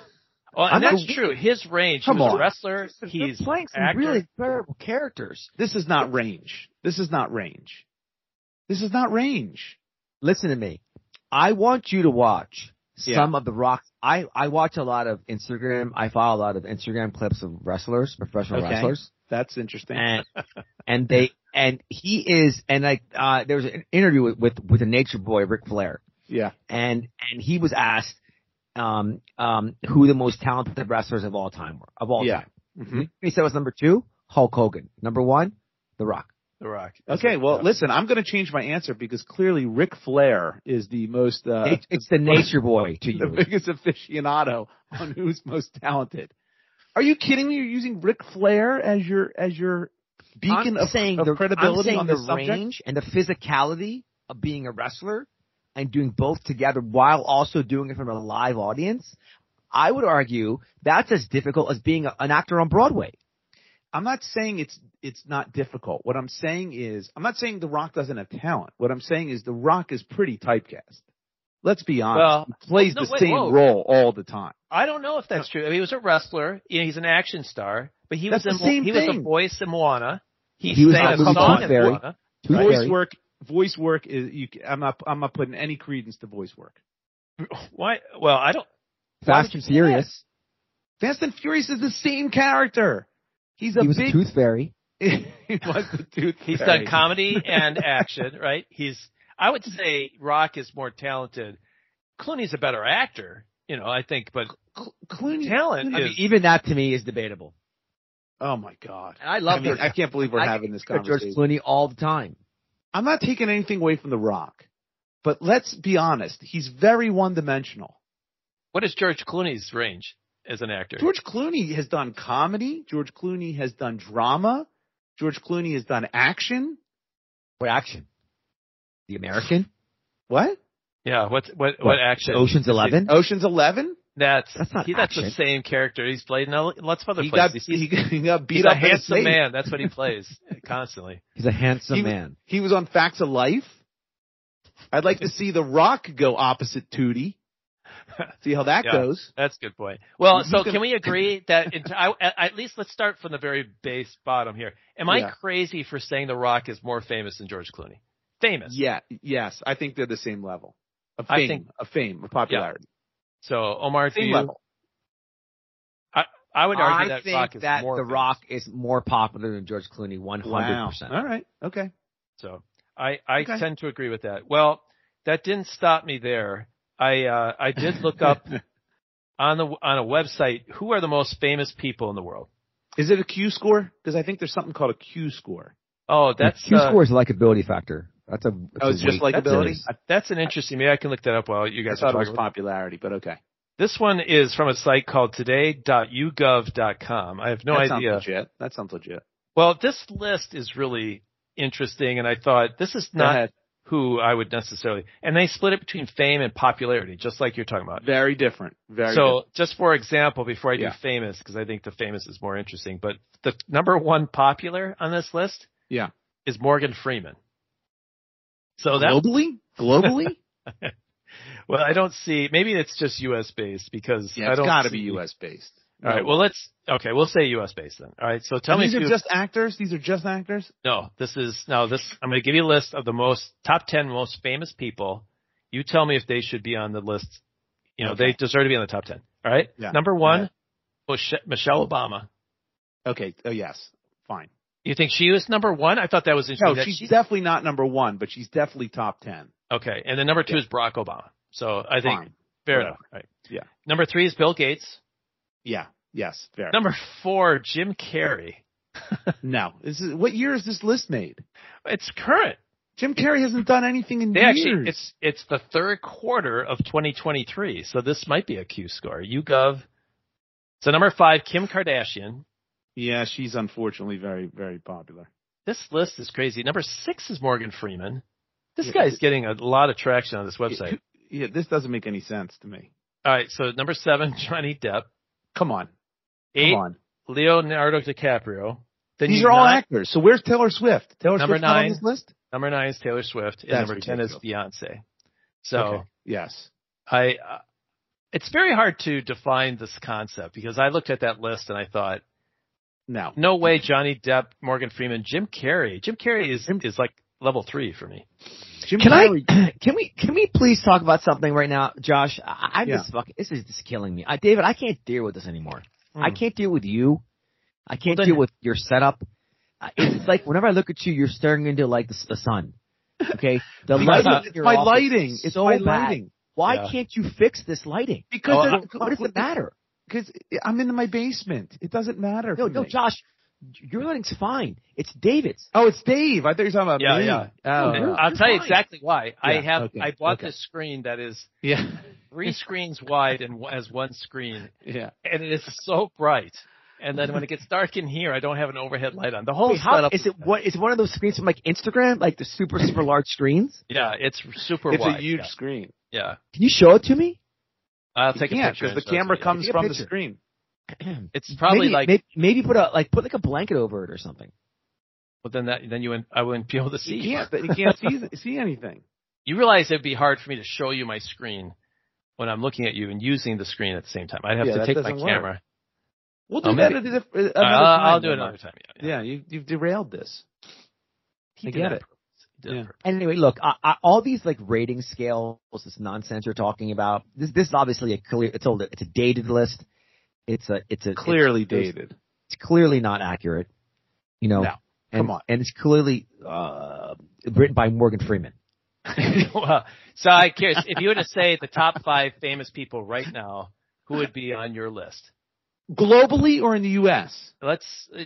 and I'm that's not- true. His range. Come he was on. a wrestler. They're He's playing some actor. really terrible characters. This is not range. This is not range. This is not range. Listen to me. I want you to watch Yeah. some of the Rock. I, I watch a lot of Instagram. I follow a lot of Instagram clips of wrestlers, professional Okay. wrestlers. That's interesting. And, and they, and he is, and like, uh, there was an interview with, with, with the Nature Boy, Ric Flair. Yeah. And, and he was asked, um, um, who the most talented wrestlers of all time were, of all Yeah. time. Mm-hmm. He said was number two, Hulk Hogan. Number one, The Rock. The Rock. Okay, well, Yeah. listen, I'm going to change my answer because clearly Ric Flair is the most, uh, It, it's the Nature Boy to the you. biggest aficionado on who's most talented. Are you kidding me? You're using Ric Flair as your as your beacon I'm of, saying of the, credibility I'm saying on the this subject? range and the physicality of being a wrestler and doing both together while also doing it from a live audience. I would argue that's as difficult as being a, an actor on Broadway. I'm not saying it's it's not difficult. What I'm saying is, I'm not saying The Rock doesn't have talent. What I'm saying is The Rock is pretty typecast. Let's be honest. Well, he plays no, the wait, same whoa. role all the time. I don't know if that's true. I mean, he was a wrestler. You know, he's an action star, but he That's was the in same he was thing. a voice in Moana. He, He was sang in a the movie song Tooth in Fairy. Moana. Tooth Voice Fairy. work, voice work is. You, I'm not. I'm not putting any credence to voice work. Why? Well, I don't. Fast and Furious. Fast and Furious is the same character. He's a He was big. a Tooth Fairy. he was the tooth. He's fairy. done comedy and action, right? He's. I would say Rock is more talented. Clooney's a better actor, you know. I think, but Cl- Clooney. talent I is. mean, even that to me is debatable. Oh my God! And I love I mean, George- I can't believe we're I having this George conversation. Clooney all the time. I'm not taking anything away from The Rock, but let's be honest. He's very one-dimensional. What is George Clooney's range as an actor? George Clooney has done comedy. George Clooney has done drama. George Clooney has done action. What action? The American? What? Yeah. What? What? What, What, action? Ocean's Eleven? Ocean's Eleven? That's That's not he, that's the action. same character he's played in a- lots of other He got, places. he, he's he got beat he's up a in a handsome safe. man. That's what he plays constantly. He's a handsome He, man. he was on Facts of Life. I'd like to see The Rock go opposite Tootie. See how that Yeah. goes. That's a good point. Well, You so can- can we agree that in, I, at least let's start from the very base bottom here. Am I Yeah. crazy for saying The Rock is more famous than George Clooney? Famous. Yeah, yes. I think they're the same level of I fame, think- of fame, of popularity. So Omar, do Same you, level. I, I would argue I that think Rock is that more The famous. Rock is more popular than George Clooney, one hundred Wow. percent. All right. Okay. So I, I Okay. tend to agree with that. Well, that didn't stop me there. I uh, I did look up on the on a website, who are the most famous people in the world? Is it a Q score? Because I think there's something called a Q score. Oh, that's Q uh, score is a likability factor. That's a. That's Oh, it's a just weight. likability? That's, that's an interesting. Maybe I can look that up while you I guys thought are it was talking. popularity, but okay. This one is from a site called today dot u gov dot com. I have no that idea. Sounds legit. That sounds legit. Well, this list is really interesting, and I thought this is Go not ahead. who I would necessarily. And they split it between fame and popularity, just like you're talking about. Very different. Very So, different. just for example, before I do Yeah. famous, because I think the famous is more interesting, but the number one popular on this list Yeah. is Morgan Freeman. So that, Globally? Globally? well, I don't see. Maybe it's just U S based because Yeah, I it's don't got to see- be U S based. All right. Well, let's. Okay, we'll say U S based then. All right. So tell And me these if are you. just actors? These are just actors? No, this is no. This I'm going to give you a list of the most top ten most famous people. You tell me if they should be on the list. You know, Okay. they deserve to be on the top ten. All right. Yeah. Number Go one, ahead. Miche- Michelle Obama. Okay. Oh, yes. Fine. You think she was number one? I thought that was interesting. No, that she's she's- definitely not number one, but she's definitely top ten. okay. And then number two Yeah. is Barack Obama. So I think Fine. fair Whatever. enough. All right. Yeah. Number three is Bill Gates. Yeah. Yes. Fair. Number four, Jim Carrey. No. This is, what year is this list made? It's current. Jim Carrey hasn't done anything in They years. actually, it's it's the third quarter of twenty twenty-three, so this might be a Q score. YouGov. So number five, Kim Kardashian. Yeah, she's unfortunately very, very popular. This list is crazy. Number six is Morgan Freeman. This Yeah. guy's getting a lot of traction on this website. Yeah, this doesn't make any sense to me. All right, so number seven, Johnny Depp. Come on. Eight, Come on. Leonardo DiCaprio. Then These you are all nine- actors. So where's Taylor Swift? Taylor Number Swift's not on nine. this list? Number nine is Taylor Swift, and That's number ten is Beyonce. So Okay. Yes. I, uh, it's very hard to define this concept because I looked at that list and I thought, No. no way, Johnny Depp, Morgan Freeman, Jim Carrey. Jim Carrey is is like level three for me. Jim Can Carrey. I? Can we? Can we please talk about something right now, Josh? I, I'm Yeah. just fucking. This is just killing me. I, David, I can't deal with this anymore. I can't deal with you. I can't Well, then- deal with your setup. I- It's like whenever I look at you, you're staring into like the, the sun. Okay, the My- lighting. in it's your my office lighting. is It's so my bad. lighting. Why Yeah. can't you fix this lighting? Because Oh, it- What does it matter? Because I'm in my basement. It doesn't matter. No, for no, me. Josh, your lighting's fine. It's David's. Oh, it's Dave. I thought you were talking about Yeah, me. yeah. Oh, And you're- I'll tell you fine. exactly why. I Yeah, have okay, I bought okay. this screen that is yeah. three screens wide and has one screen, Yeah. and it is so bright. And then when it gets dark in here, I don't have an overhead light on. The whole Wait, how, setup is it what? Is it one of those screens from like Instagram, like the super super large screens? Yeah, it's super It's wide. a huge yeah. screen. Yeah, Can you show it to me? I'll take a Yeah, picture. because the and show it to camera you. comes Take a from the picture. screen. It's probably maybe, like. maybe, maybe put a like put like a blanket over it or something. Well, then that then you wouldn't, I wouldn't be able to see. You can't. You can't see see anything. You realize it'd be hard for me to show you my screen when I'm looking at you and using the screen at the same time. I'd have Yeah, to that take my doesn't work. camera. We'll do Oh, that maybe. at a diff- another Uh, time. I'll do it then, another Mark. time. Yeah, Yeah, you, you've derailed this. He I did get that it. on purpose. He did it on Yeah. purpose. Anyway, look, I, I, all these like rating scales, this nonsense you're talking about. This this is obviously a clear. It's a it's a dated list. It's a it's a Clearly it's, dated. It's clearly not accurate. You know. No. And, Come on. And it's clearly uh, written by Morgan Freeman. Well, so I'm curious, if you were to say the top five famous people right now, who would be on your list? Globally or in the U S? Let's uh,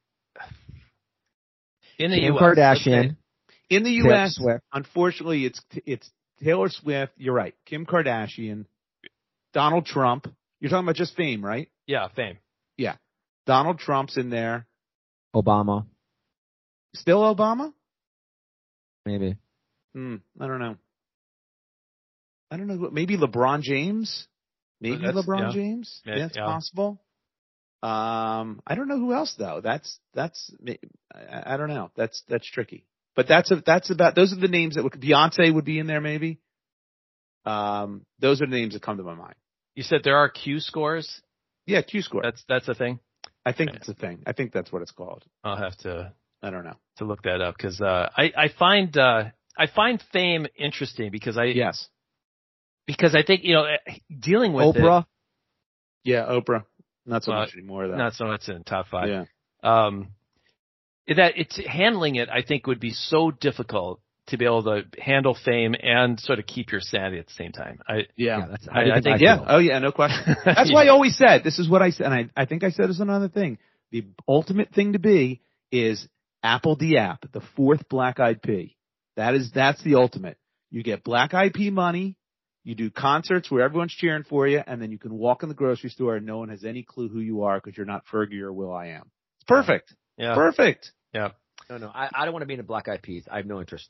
in the Kim U S, let's Kardashian. say- In the U Taylor S, Swift. unfortunately, it's it's Taylor Swift. You're right. Kim Kardashian, Donald Trump. You're talking about just fame, right? Yeah, fame. Yeah. Donald Trump's in there. Obama, Still Obama? maybe. Hmm. I don't know. I don't know. Maybe LeBron James. Maybe That's- LeBron yeah. James. Yeah, That's yeah. possible. Um, I don't know who else though. That's that's I, I don't know. That's that's tricky. But that's a, that's about those are the names that would Beyonce would be in there maybe. Um, those are the names that come to my mind. You said there are Q scores. Yeah, Q score. That's that's a thing. I think it's a thing. I think that's what it's called. I'll have to I don't know. to look that up because uh, I I find uh, I find fame interesting because I Yes. because I think you know dealing with Oprah. Yeah, Oprah. Not so Well, much anymore though. it, not so much in top five. Yeah. Um, that it's handling it, I think, would be so difficult to be able to handle fame and sort of keep your sanity at the same time. I Yeah. Yeah, that's, I- I, I think, think- I Yeah. feel. Oh, yeah. No question. That's why I always said, this is what I said, and I, I think I said this on another thing. The ultimate thing to be is Apple Diap, the fourth Black Eyed Pea. That is, that's the ultimate. You get Black Eyed Pea money, you do concerts where everyone's cheering for you, and then you can walk in the grocery store and no one has any clue who you are because you're not Fergie or Will I Am. It's perfect. yeah. Perfect. Yeah. No, no, I, I don't want to be in a Black Eyed Peas. I have no interest.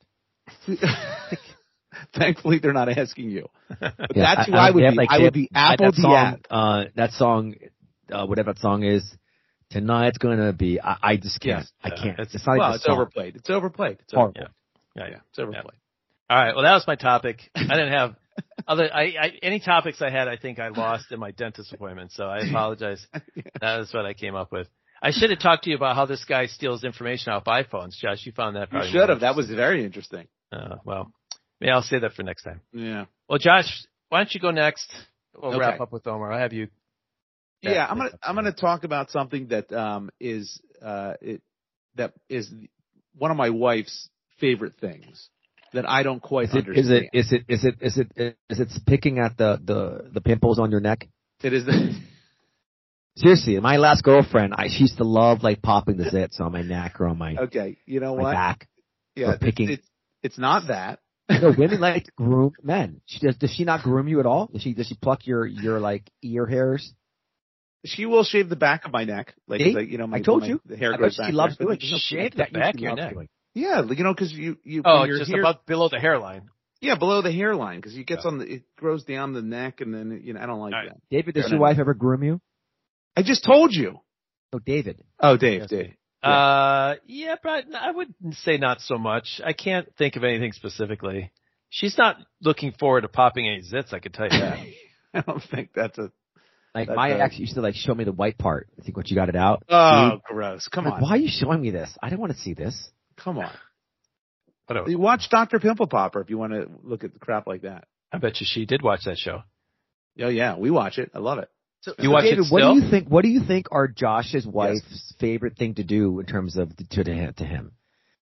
Thankfully, they're not asking you. But Yeah, that's who I, I would they have, be. like, I they would have- be I- Apple that song, Diap. uh, that song, uh, whatever that song is, tonight's gonna be. I, I just can't. Yes, I yeah, can't. it's- It's, not Well, even a it's song. overplayed. It's overplayed. It's Horrible. overplayed. Yeah. Yeah, it's overplayed. All right. Well, that was my topic. I didn't have other, I, I, any topics I had, I think I lost in my dentist appointment. So I apologize. That is what I came up with. I should have talked to you about how this guy steals information off iPhones. Josh, you found that You probably. should more have. That was very interesting. Uh, well, maybe I'll say that for next time. Yeah. Well, Josh, why don't you go next? We'll Okay. wrap up with Omar. I'll have you. Yeah, I'm gonna I'm gonna talk about something that um is uh it that is one of my wife's favorite things that I don't quite Is it, is understand. it is it is it is it is it picking at the the the pimples on your neck? It is the Seriously, my last girlfriend, I she used to love like popping the zits on my neck or on my okay. You know my what? back. Yeah, or it's, picking- it's it's not that. No, women like to groom men. She does. Does she not groom you at all? Does she? Does she pluck your your like ear hairs? She will shave the back of my neck, like, See? like you know. My, I told my, you. The hair I goes bet back. she loves there. doing. But- No, Shave the that you back of she your loves neck. doing. Yeah, you know, because you you. Oh, when you're just here, about below the hairline. yeah, below the hairline, because it gets on the it grows down the neck, and then you know I don't like All right. that. David, does Fair your enough. wife ever groom you? I just told you. No, David. Oh, Dave, Yes, Dave. Uh, yeah, but I would say not so much. I can't think of anything specifically. She's not looking forward to popping any zits, I could tell you that. I don't think that's a. Like That's my a- ex used to like show me the white part. I think once you got it out. Oh, Dude, gross! Come like, on, why are you showing me this? I didn't want to see this. come on. Whatever. You watch Doctor Pimple Popper if you want to look at the crap like that. I bet you she did watch that show. Oh yeah, we watch it. I love it. So, You watch it David, what still? do you think? What do you think are Josh's wife's favorite thing to do in terms of to to, to him?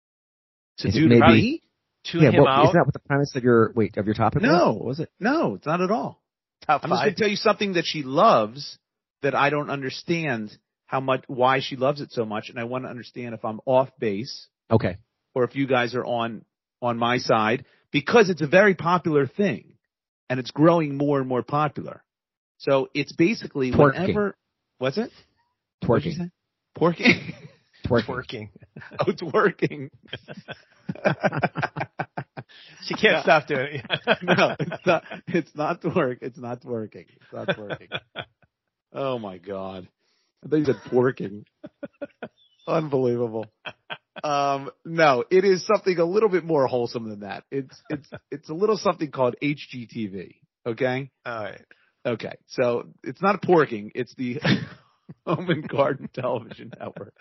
To Is it do to maybe- me? Tune yeah, him well, out. isn't that what the premise of your wait of your topic was? No. What was it? No, it's not at all. Top I'm just going five. to tell you something that she loves that I don't understand how much why she loves it so much, and I want to understand if I'm off base Okay. or if you guys are on on my side, because it's a very popular thing and it's growing more and more popular. So it's basically Twerking. whenever what's it? What'd you Twerking. say? Porking? Twerking. Working. Oh, it's working. She can't No. stop doing it. No, it's not. It's not twerk. It's not twerking. It's not twerking. Oh my god! I thought you said twerking. Unbelievable. Um, no, it is something a little bit more wholesome than that. It's it's it's a little something called H G T V. Okay. All right. Okay. So it's not porking. It's the Home and Garden Television Network.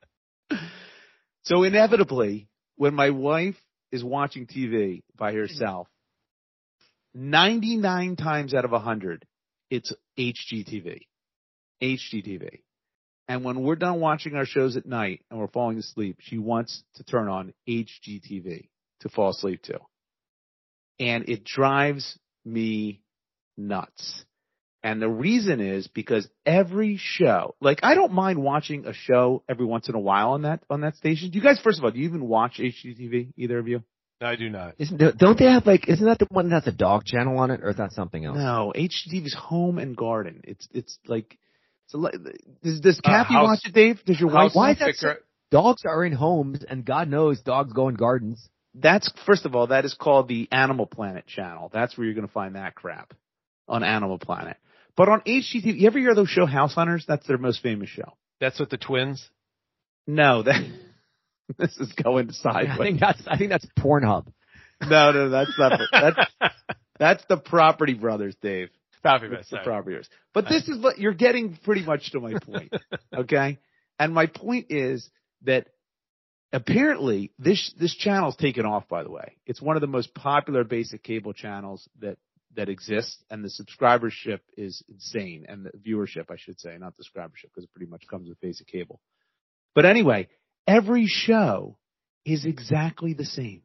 So inevitably, when my wife is watching T V by herself, ninety-nine times out of one hundred, it's H G T V. H G T V. And when we're done watching our shows at night and we're falling asleep, she wants to turn on H G T V to fall asleep to. And it drives me nuts. And the reason is because every show, like I don't mind watching a show every once in a while on that on that station. Do you guys, first of all, do you even watch H G T V? Either of you? No, I do not. Isn't there, don't they have like? Isn't that the one that has a dog channel on it, or is that something else? No, H G T V is Home and Garden. It's it's like it's a, li- does does Uh, Kathy house- watch it, Dave? Does your wife? House why is that picker- Dogs are in homes, and God knows dogs go in gardens. That's first of all, that is called the Animal Planet channel. That's where you're going to find that crap on Animal Planet. But on H G T V, you ever hear those show House Hunters? That's their most famous show. That's what the twins. No, that this is going I sideways. think that's I think that's Pornhub. No, no, that's not. That's that's the Property Brothers, Dave. Property That's the sorry. Property Brothers. But this is what you're getting pretty much to my point, okay? And my point is that apparently this this channel's taken off. By the way, it's one of the most popular basic cable channels that that exists, and the subscribership is insane, and the viewership, I should say, not the subscribership, because it pretty much comes with basic cable. But anyway, every show is exactly the same.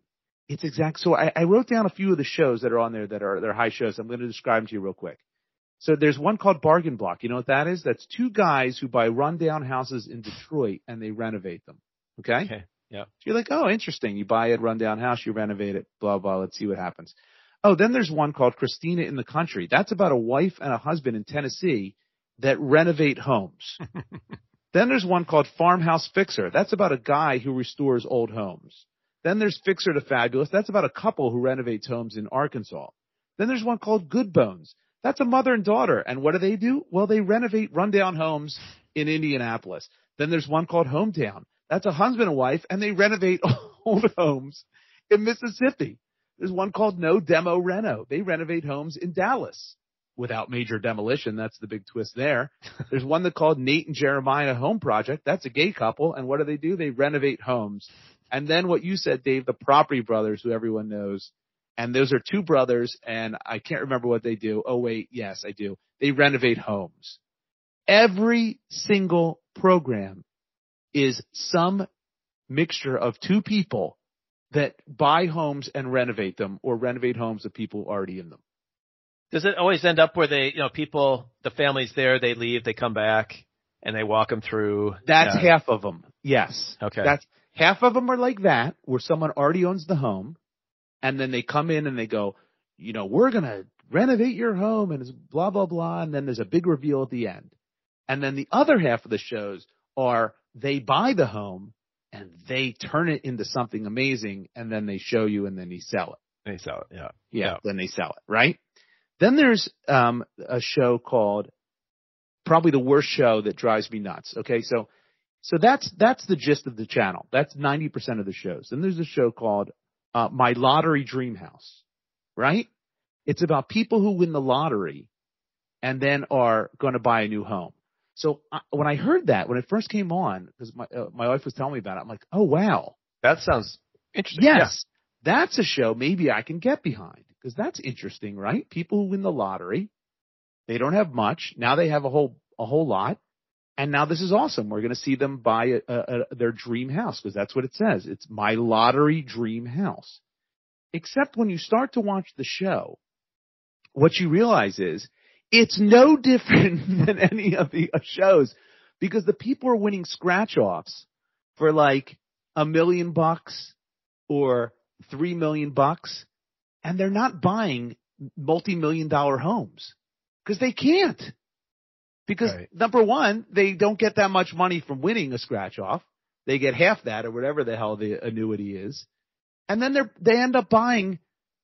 It's exact. So I, I wrote down a few of the shows that are on there that are they're high shows. I'm going to describe them to you real quick. So there's one called Bargain Block. You know what that is? That's two guys who buy rundown houses in Detroit and they renovate them. Okay? Okay. Yeah. So you're like, oh, interesting. You buy a rundown house, you renovate it, blah, blah. Let's see what happens. Oh, then there's one called Christina in the Country. That's about a wife and a husband in Tennessee that renovate homes. Then there's one called Farmhouse Fixer. That's about a guy who restores old homes. Then there's Fixer to Fabulous. That's about a couple who renovates homes in Arkansas. Then there's one called Good Bones. That's a mother and daughter. And what do they do? Well, they renovate rundown homes in Indianapolis. Then there's one called Hometown. That's a husband and wife, and they renovate old homes in Mississippi. There's one called No Demo Reno. They renovate homes in Dallas without major demolition. That's the big twist there. There's one that called Nate and Jeremiah Home Project. That's a gay couple. And what do they do? They renovate homes. And then what you said, Dave, the Property Brothers, who everyone knows. And those are two brothers, and I can't remember what they do. Oh, wait, yes, I do. They renovate homes. Every single program is some mixture of two people that buy homes and renovate them or renovate homes of people already in them. Does it always end up where they, you know, people, the family's there, they leave, they come back, and they walk them through? That's uh, half of them. Yes. Okay. That's half of them are like that, where someone already owns the home, and then they come in and they go, you know, we're going to renovate your home, and it's blah, blah, blah, and then there's a big reveal at the end. And then the other half of the shows are they buy the home, and they turn it into something amazing, and then they show you, and then they sell it. They sell it, yeah. Yeah, yeah. Then they sell it, right? Then there's um, a show called probably the worst show that drives me nuts. Okay, so so that's that's the gist of the channel. That's ninety percent of the shows. Then there's a show called uh, My Lottery Dream House, right? It's about people who win the lottery and then are going to buy a new home. So uh, when I heard that, when it first came on, because my uh, my wife was telling me about it, I'm like, oh, wow. That sounds interesting. Yes, yeah. That's a show maybe I can get behind. Because that's interesting, right? People who win the lottery, they don't have much. Now they have a whole a whole lot. And now this is awesome. We're going to see them buy a, a, a, their dream house because that's what it says. It's My Lottery Dream House. Except when you start to watch the show, what you realize is it's no different than any of the shows because the people are winning scratch-offs for like a million bucks or three million bucks. And they're not buying multi-million dollar homes because they can't. Because right. Number one, they don't get that much money from winning a scratch off. They get half that or whatever the hell the annuity is. And then they're, they end up buying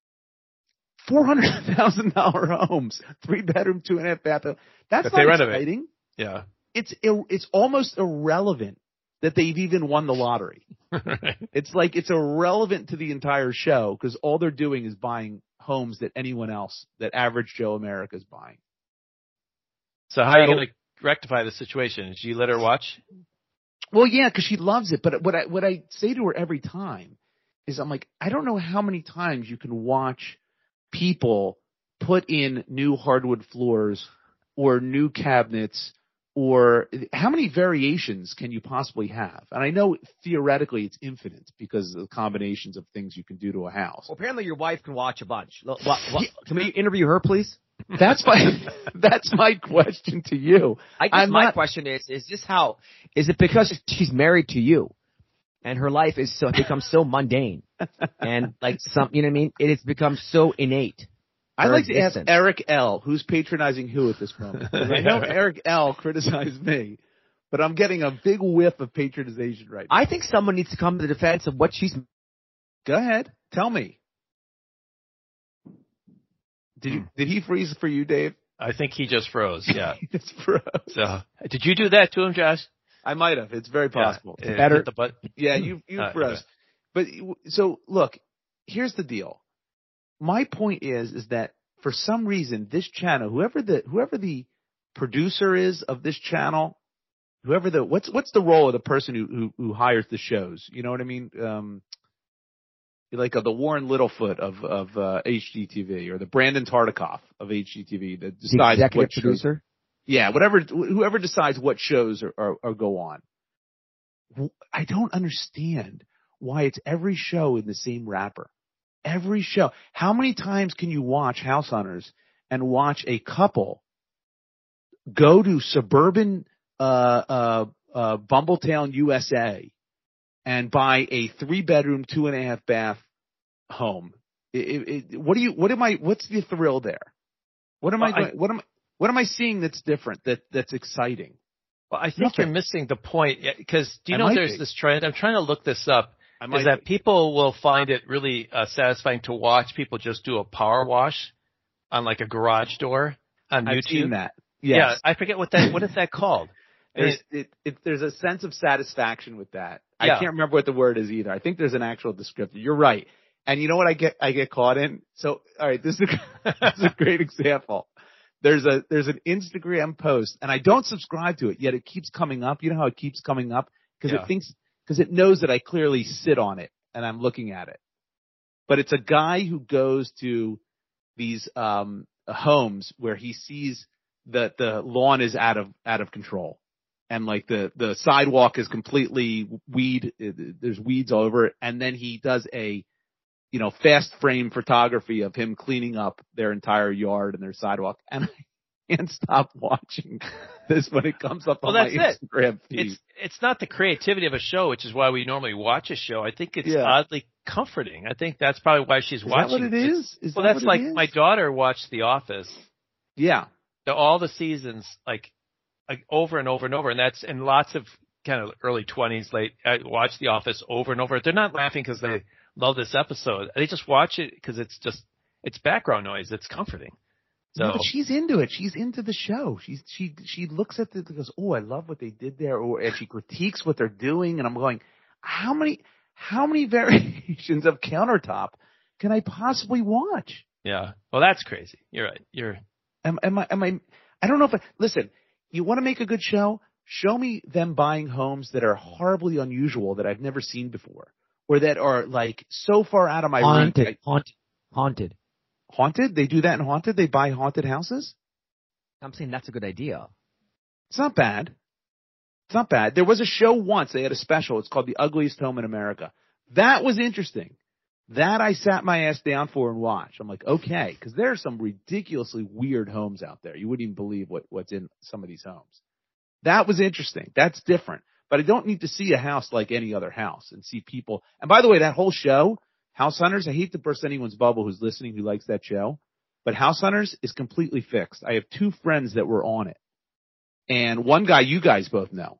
four hundred thousand dollars homes, three bedroom, two and a half bathroom. That's but not they exciting. Renovate. Yeah. It's, it's almost irrelevant that they've even won the lottery. Right. It's like it's irrelevant to the entire show because all they're doing is buying homes that anyone else, that average Joe America is buying. So how are you going to rectify the situation? Did you let her watch? Well, yeah, because she loves it. But what I what I say to her every time is I'm like, I don't know how many times you can watch people put in new hardwood floors or new cabinets. Or how many variations can you possibly have? And I know theoretically it's infinite because of the combinations of things you can do to a house. Well, apparently your wife can watch a bunch. What, what, can we interview her, please? That's my that's my question to you. I guess I'm my not, question is: Is this how? Is it because she's married to you, and her life is so becomes so mundane, and like some, you know what I mean? It has become so innate. I'd like to ask Eric L., who's patronizing who at this moment. I know Eric L. criticized me, but I'm getting a big whiff of patronization right now. I think someone needs to come to the defense of what she's... Go ahead. Tell me. Did, you, did he freeze for you, Dave? I think he just froze, yeah. He just froze. So, did you do that to him, Josh? I might have. It's very possible. Yeah, Better. The butt. Yeah, you, you uh, froze. Okay. But, so, look, here's the deal. My point is, is that for some reason, this channel, whoever the, whoever the producer is of this channel, whoever the, what's, what's the role of the person who, who, who hires the shows? You know what I mean? Um, like uh, the Warren Littlefoot of, of, uh, H G T V or the Brandon Tartikoff of H G T V that decides the executive what producer? Shows, yeah, whatever, whoever decides what shows are, are, are go on. I don't understand why it's every show in the same wrapper. Every show. How many times can you watch House Hunters and watch a couple go to suburban uh, uh, uh, Bumbletown, U S A, and buy a three-bedroom, two-and-a-half bath home? It, it, it, what do you? What am I? What's the thrill there? What am well, I, I? What am? What am I seeing that's different? That that's exciting? Well, I think Nothing. You're missing the point because do you I know might there's be. this trend? I'm trying to look this up. Is that be. people will find it really uh, satisfying to watch people just do a power wash on like a garage door on I've YouTube? seen that. Yes. Yeah, I forget what that. What is that called? There's, it, it, there's a sense of satisfaction with that. Yeah. I can't remember what the word is either. I think there's an actual descriptor. You're right. And you know what I get? I get caught in. So, all right, this is a, this is a great example. There's a there's an Instagram post, and I don't subscribe to it yet. It keeps coming up. You know how it keeps coming up because Yeah. it thinks because it knows that I clearly sit on it and I'm looking at it. But it's a guy who goes to these um, homes where he sees that the lawn is out of out of control. And like the, the sidewalk is completely weed. There's weeds all over it. And then he does a, you know, fast frame photography of him cleaning up their entire yard and their sidewalk. And I can't stop watching this when it comes up well, on my that's Instagram it. feed. It's it's not the creativity of a show, which is why we normally watch a show. I think it's Yeah. oddly comforting. I think that's probably why she's Is watching. that what it is? Is well, that that's what like it is? my daughter watched The Office. Yeah. The, all the seasons, like, like over and over and over, and that's in lots of kind of early twenties, late. I watch The Office over and over. They're not laughing because they love this episode. They just watch it because it's just it's background noise. It's comforting. So No, but she's into it. She's into the show. She's she she looks at it and goes, "Oh, I love what they did there," or and she critiques what they're doing. And I'm going, "How many how many variations of Countertop can I possibly watch?" yeah, well, that's crazy. You're right. You're Am, am I? Am I? I don't know if I listen. You want to make a good show? Show me them buying homes that are horribly unusual that I've never seen before, or that are like so far out of my Haunted, reach. haunted, haunted. Haunted? They do that in Haunted? They buy haunted houses? I'm saying that's a good idea. It's not bad. It's not bad. There was a show once. They had a special. It's called The Ugliest Home in America. That was interesting. That I sat my ass down for and watched. I'm like, okay, because there are some ridiculously weird homes out there. You wouldn't even believe what, what's in some of these homes. That was interesting. That's different. But I don't need to see a house like any other house and see people. And by the way, that whole show, House Hunters, I hate to burst anyone's bubble who's listening who likes that show, but House Hunters is completely fixed. I have two friends that were on it. And one guy you guys both know,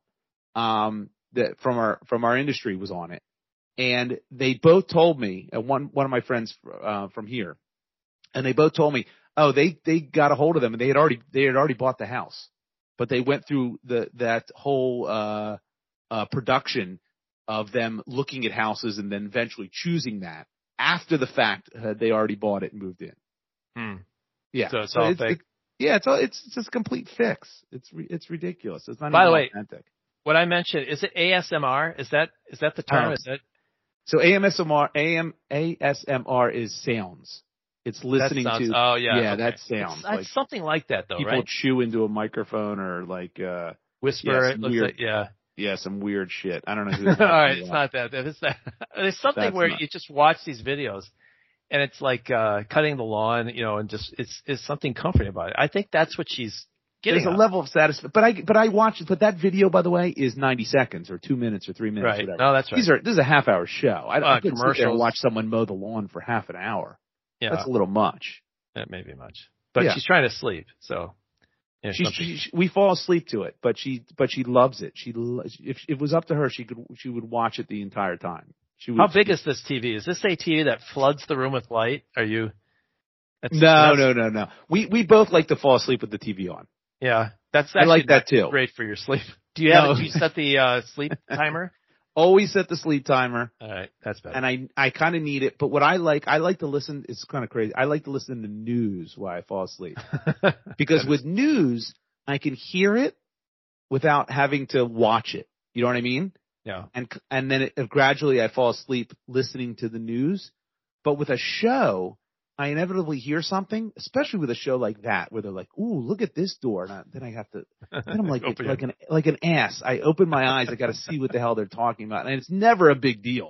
um, that from our, from our industry was on it. And they both told me, uh, one, one of my friends, uh, from here, and they both told me, oh, they, they got a hold of them and they had already, they had already bought the house, but they went through the, that whole, uh, uh, production of them looking at houses and then eventually choosing that after the fact uh, they already bought it and moved in. hmm. Yeah. So it's all it's, fake. It, yeah, it's all, it's just a complete fix. It's re, it's ridiculous. It's not By even the way, authentic. what I mentioned, is it A S M R? Is that is that the term? Um, is that So A M S M R, A M, A S M R is sounds. It's listening that sounds, to. Oh yeah, Yeah, okay. that sounds. It's, like it's something like that though, people right? chew into a microphone or like, uh, Whisper. yeah, it some looks weird- like, yeah. yeah, some weird shit. I don't know who. All right, it's not that. It's that. There's something That's where not- you just watch these videos, and it's like uh cutting the lawn, you know, and just it's it's something comforting about it. I think that's what she's getting. There's a at. level of satisfaction, but I but I watched it. But that video, by the way, is ninety seconds or two minutes or three minutes. Right. Whatever. No, that's right. These are this is a half hour show. I, Uh, I couldn't sit there and commercials. watch someone mow the lawn for half an hour. Yeah, That's a little much. that may be much, but Yeah. she's trying to sleep, so. Yeah, She, something- she, she, we fall asleep to it, but she, but she loves it. She, lo- if, if it was up to her, she could, she would watch it the entire time. She would, How big is this T V? Is this a T V that floods the room with light? Are you? That's, No, that's- no, no, no. We, we both like to fall asleep with the T V on. Yeah, that's I actually like that not too. Great for your sleep. Do you have? No. Do you set the uh, sleep timer? Always set the sleep timer, All right, that's better. and I, I kind of need it. But what I like, I like to listen. It's kind of crazy. I like to listen to news while I fall asleep because with news, I can hear it without having to watch it. You know what I mean? yeah, and and then it, gradually I fall asleep listening to the news. But with a show, I inevitably hear something, especially with a show like that, where they're like, "Ooh, look at this door," and I, then I have to. Then I'm like, Open like it. an like an ass. I open my eyes. I got to see what the hell they're talking about, and it's never a big deal.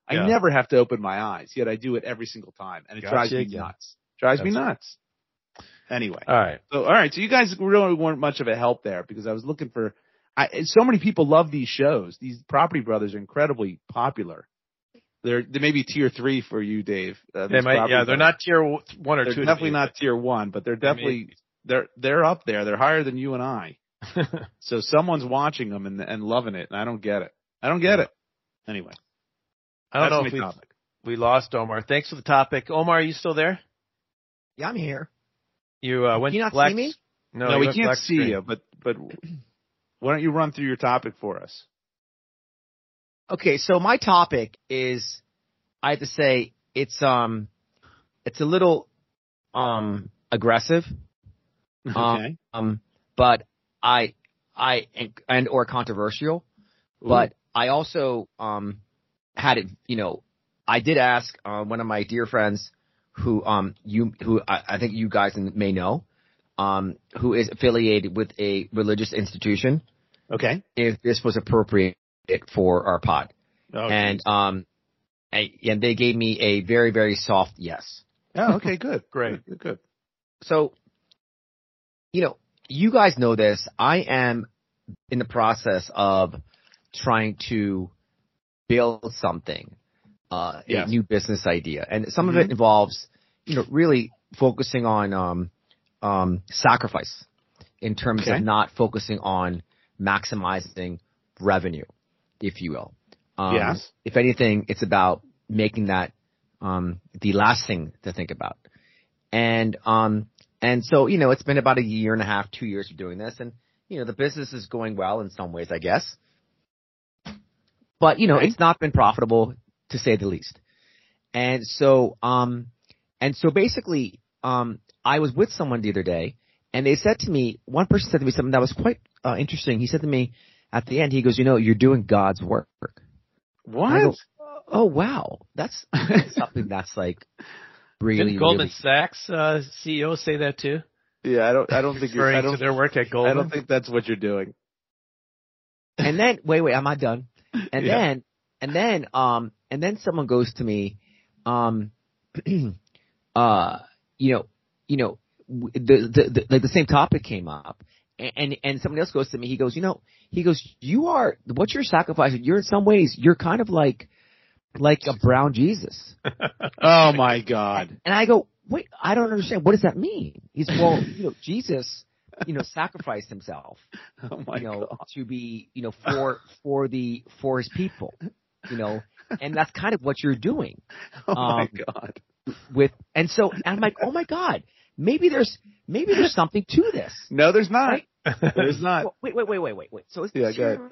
I Yeah. never have to open my eyes, yet I do it every single time, and it Gotcha drives me again. nuts. Drives me That's- nuts. Anyway, All right. so all right, so you guys really weren't much of a help there because I was looking for. I, so many people love these shows. These Property Brothers are incredibly popular. They're they may be tier three for you, Dave. Uh, They these might, Property yeah, they're Brothers. not tier w- one or They're two. to definitely me, not tier one, but they're definitely Maybe. they're they're up there. They're higher than you and I. but- So someone's watching them and and loving it, and I don't get it. I don't get it. Anyway, I don't that's know my if we topic. we lost Omar. Thanks for the topic. Omar, are you still there? Yeah, I'm here. You uh, went Can you not black. see me? No, No, you we went can't black see screen. you, but but why don't you run through your topic for us? Okay, so my topic is, I have to say, it's um, it's a little um aggressive. Okay. Um, but I, I and, and or controversial, Ooh. but I also um had it. You know, I did ask uh, one of my dear friends, who um you who I, I think you guys may know, um who is affiliated with a religious institution, Okay. if this was appropriate for our pod, Oh, and geez. um, and, and they gave me a very very soft yes. Oh, okay, good. Great. Good, good. So, you know, you guys know this. I am in the process of trying to build something, uh, Yes. a new business idea. And some Mhm. of it involves, you know, really focusing on, um, um, sacrifice in terms Okay. of not focusing on maximizing revenue, if you will. Um, Yes. If anything, it's about making that, um, the last thing to think about. And, um, and so, you know, it's been about a year and a half, two years of doing this, and, you know, the business is going well in some ways, I guess. But, you know, Okay. it's not been profitable, to say the least. And so, um, and so basically, um, I was with someone the other day, and they said to me, one person said to me something that was quite uh, interesting. He said to me at the end, he goes, you know, you're doing God's work. What? And I go, oh, wow. That's something that's like really, Didn't Goldman really. Sachs uh, C E O say that too? Yeah, I don't. I don't think you're. I Referring to don't. their work at I Goldman. don't think that's what you're doing. And then, wait, wait, I'm not done. And Yeah. then, and then, um, and then someone goes to me, um, uh, you know, you know, w- the, the, the, like the same topic came up, and, and, and someone else goes to me, he goes, you know, he goes, you are, what you're sacrificing, you're in some ways, you're kind of like, like a brown Jesus. Oh my God. And I go, wait, I don't understand. What does that mean? He's, well, you know, Jesus, you know, sacrificed himself, Oh my you know, God. to be, you know, for, for the, for his people, you know, and that's kind of what you're doing Oh my um, God. with, and so, and I'm like, oh my God, maybe there's, maybe there's something to this. No, there's not. Right? There's not. Well, wait, wait, wait, wait, wait, wait. So it's Yeah, go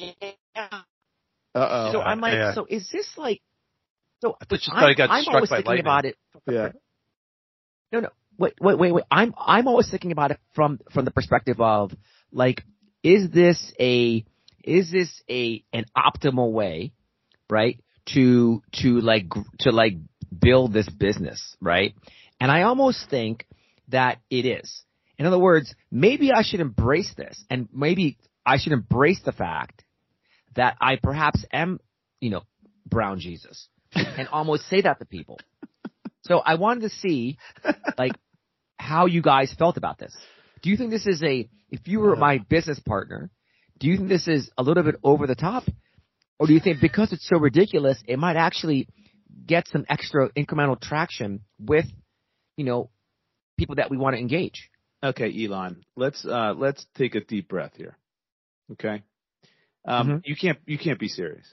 Uh oh. So I'm like, Yeah. so is this like, so I thought you I'm, thought he got I'm struck always by thinking lightning. about it. Yeah. No, no. Wait, wait, wait, wait. I'm I'm always thinking about it from from the perspective of like, is this a is this a an optimal way, right? To to like gr- to like build this business, right? And I almost think that it is. In other words, maybe I should embrace this, and maybe I should embrace the fact that I perhaps am, you know, brown Jesus, and almost say that to people. So I wanted to see, like, how you guys felt about this. Do you think this is a, if you were my business partner, do you think this is a little bit over the top? Or do you think because it's so ridiculous, it might actually get some extra incremental traction with, you know, people that we want to engage? Okay, Elon. Let's uh let's take a deep breath here. Okay. Um, Mhm. you can't you can't be serious.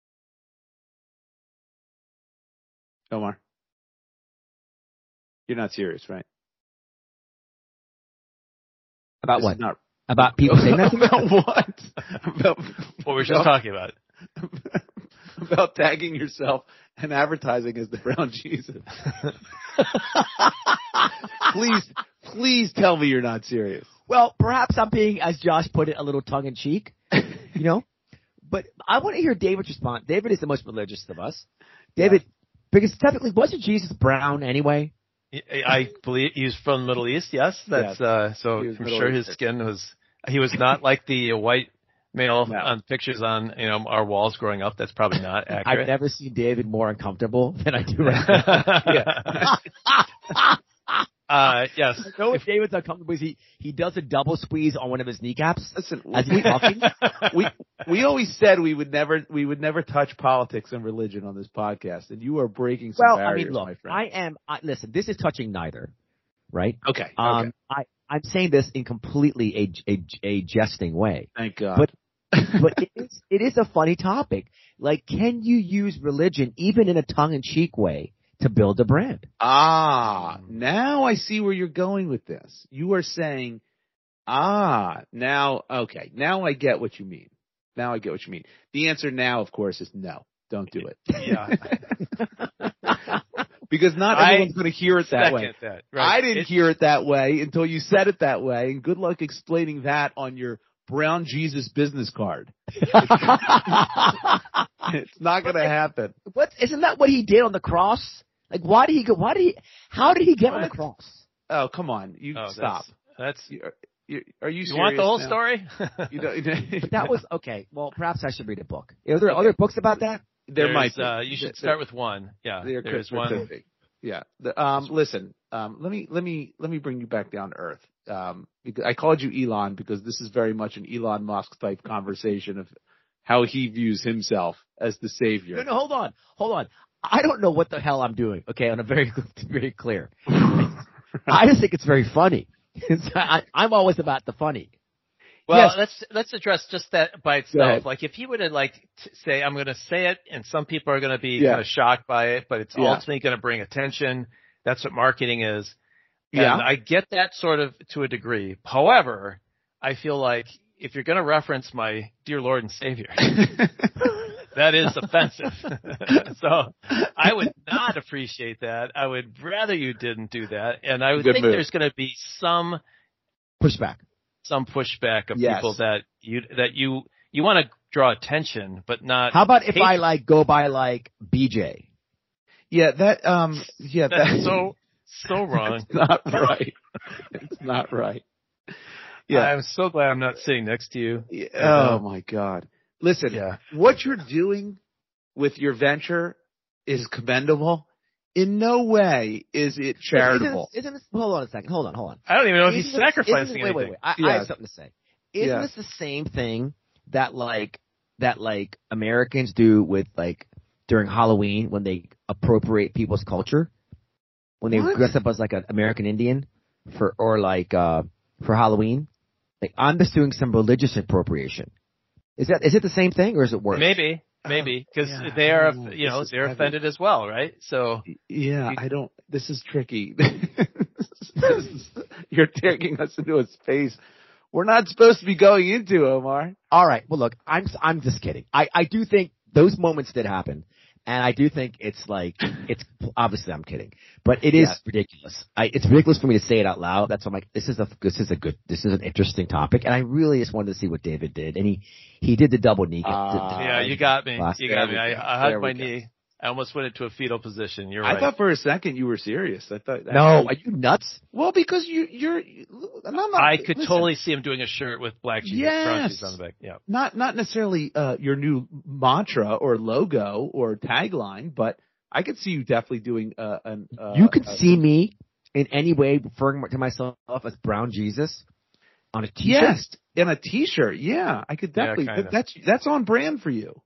Omar. You're not serious, right? About This what? is Not About people saying that? about what? About What we're just talking about. about tagging yourself and advertising as the brown Jesus. Please, please tell me you're not serious. Well, perhaps I'm being, as Josh put it, a little tongue in cheek, you know. But I want to hear David's response. David is the most religious of us. David, because technically, wasn't Jesus brown anyway? I I believe he's from the Middle East. Yes, that's Yes. uh, so He was I'm Middle sure his Eastern. skin was. He was not like the white male No. on pictures on, you know, our walls growing up. That's probably not accurate. I've never seen David more uncomfortable than I do right now. uh, yes. I know if David's uncomfortable, he he does a double squeeze on one of his kneecaps. Listen, as we, he's talking. we we always said we would never we would never touch politics and religion on this podcast, and you are breaking some Well, barriers, I mean, look, my friend. I am. I, listen, this is touching neither, right? okay. Um, okay. I I'm saying this in completely a a, a jesting way. Thank God. But but it is it is a funny topic. Like, can you use religion even in a tongue-in-cheek way to build a brand? Ah, now I see where you're going with this. You are saying, ah, now, okay, now I get what you mean. Now I get what you mean. The answer now, of course, is no. Don't do it. Yeah. Because not I everyone's going to hear it that way. Second that, right. I didn't It- hear it that way until you said it that way, and good luck explaining that on your Brown Jesus business card. It's not going to happen. What isn't that what he did on the cross? Like, why did he go? Why did he? How did he get on the What? cross? Oh, come on. You Oh, stop. That's, that's You- are, you, are you you serious want the whole now? story? You don't, But that was okay. Well, perhaps I should read a book. Are there other books about that? there There's, might be. Uh, you should start with one. Yeah. There could- There's there one. could be. Yeah. The, um, listen, um, let me, let me, let me bring you back down to earth. Um, because I called you Elon because this is very much an Elon Musk type conversation of how he views himself as the savior. No, no, hold on, hold on. I don't know what the hell I'm doing. Okay, on a very, very clear. I just think it's very funny. It's, I, I'm always about the funny. Well, Yes. let's let's address just that by Go itself. ahead. Like, if he would have like t- say, "I'm going to say it," and some people are going to be Yeah. kind of shocked by it, but it's Yeah. ultimately going to bring attention. That's what marketing is. Yeah. And I get that sort of to a degree. However, I feel like if you're going to reference my dear Lord and Savior, that is offensive. So I would not appreciate that. I would rather you didn't do that. And I would Good think move. there's going to be some Pushback. some pushback of Yes. people that you that you you want to draw attention, but not. How about if hate- I like go by like B J? Yeah, that, um, yeah, That's that's so so wrong. It's not right. It's not right. Yeah. I'm so glad I'm not sitting next to you. Yeah. Oh my God. Listen, Yeah. what you're doing with your venture is commendable. In no way is it charitable. Isn't, isn't this, hold on a second. Hold on, hold on. I don't even know if he's Isn't this- sacrificing isn't this- wait, anything. wait, wait. I, I Yeah. have something to say. Isn't Yeah. this the same thing that like that like Americans do with like during Halloween when they appropriate people's culture? When they What? dress up as like an American Indian for or like uh for Halloween? Like, I'm just doing some religious appropriation. Is that is it the same thing or is it worse? Maybe, maybe because yeah. they are, Oh, you know, this is they're heavy. offended as well, right? So Yeah, You- I don't. This is tricky. This is- you're taking us into a space we're not supposed to be going into, Omar. All right. Well, look, I'm I'm just kidding. I I do think those moments did happen, and I do think it's like it's obviously I'm kidding, but it is Yeah. ridiculous. I it's ridiculous for me to say it out loud. That's why I'm like, this is a this is a good this is an interesting topic, and I really just wanted to see what David did, and he he did the double knee. Ah, yeah, you got me. Last- You there got we me. I, go. I There hugged we my go. knee. I almost went into a fetal position. You're I right. thought for a second you were serious. I thought No, are you nuts? Well, because you you're. I'm not, I could listen, totally see him doing a shirt with black Jesus, brown Yes. Jesus on the back. Yeah. not not necessarily uh, your new mantra or logo or tagline, but I could see you definitely doing uh, an. Uh, You can uh, see me in any way referring to myself as Brown Jesus on a t-shirt. Yes, in a T-shirt. Yeah, I could Yeah, definitely. kinda. that's that's on brand for you.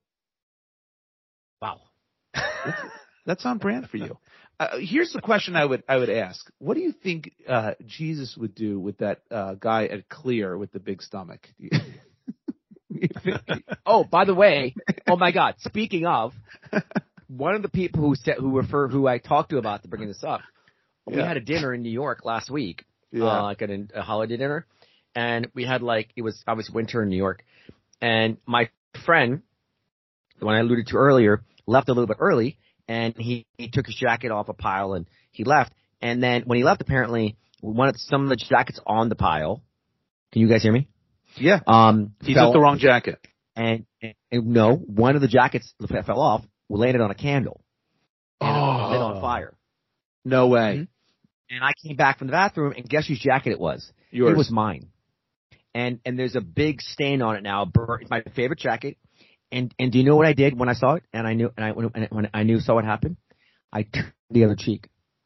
Wow. That's on brand for you. Uh, here's the question I would I would ask: what do you think uh, Jesus would do with that uh, guy at Clear with the big stomach? Do you, you think- Oh, by the way, oh my God! Speaking of, one of the people who said who refer who I talked to about to bringing this up, we Yeah. had a dinner in New York last week, Yeah. uh, like a, a holiday dinner, and we had like it was obviously winter in New York, and my friend, the one I alluded to earlier, left a little bit early, and he, he took his jacket off a pile and he left, and then when he left, apparently one of some of the jackets on the pile. Can you guys hear me? yeah, Um, he fell- took the wrong jacket. and, and, and no, one of the jackets that fell off landed on a candle and Oh. it lit on fire. No way. And I came back from the bathroom, and guess whose jacket it was? Yours. It was mine. and and there's a big stain on it now. It's my favorite jacket. And and do you know what I did when I saw it? And I knew and I when, when I knew saw what happened, I turned the other cheek.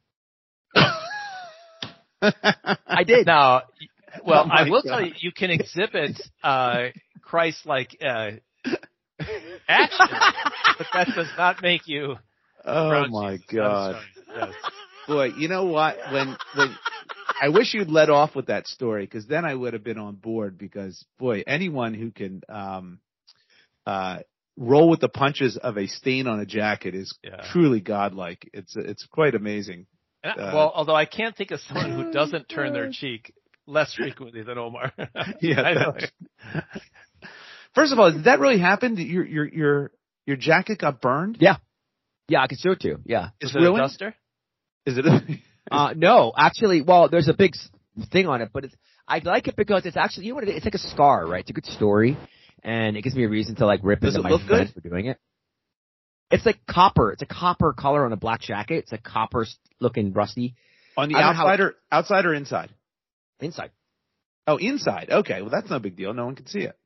I did. Now, well, Oh I my will God. tell you, you can exhibit uh, Christ-like uh, action, but that does not make you. Oh Brown my Jesus. God. I'm sorry. Yes. Boy, you know what? When when I wish you'd let off with that story, because then I would have been on board. Because boy, anyone who can um, uh, roll with the punches of a stain on a jacket is Yeah. truly godlike. It's it's quite amazing. And I- Uh, well, although I can't think of someone who doesn't turn their cheek less frequently than Omar. Yeah, I know. that's- First of all, did that really happen? Did Your your your your jacket got burned? Yeah, yeah, I can show it to you. Yeah. Is It's it ruined? a duster? Is it? A, Uh, no, actually, well, there's a big s- thing on it, but it's, I like it because it's actually, you know what it is? It's like a scar, right? It's a good story, and it gives me a reason to like rip Does into it my look friends good? for doing it. It's like copper. It's a copper color on a black jacket. It's like copper s- looking rusty on the I don't know how- outside or outside or inside? inside. Oh, inside. Okay, well that's no big deal. No one can see it.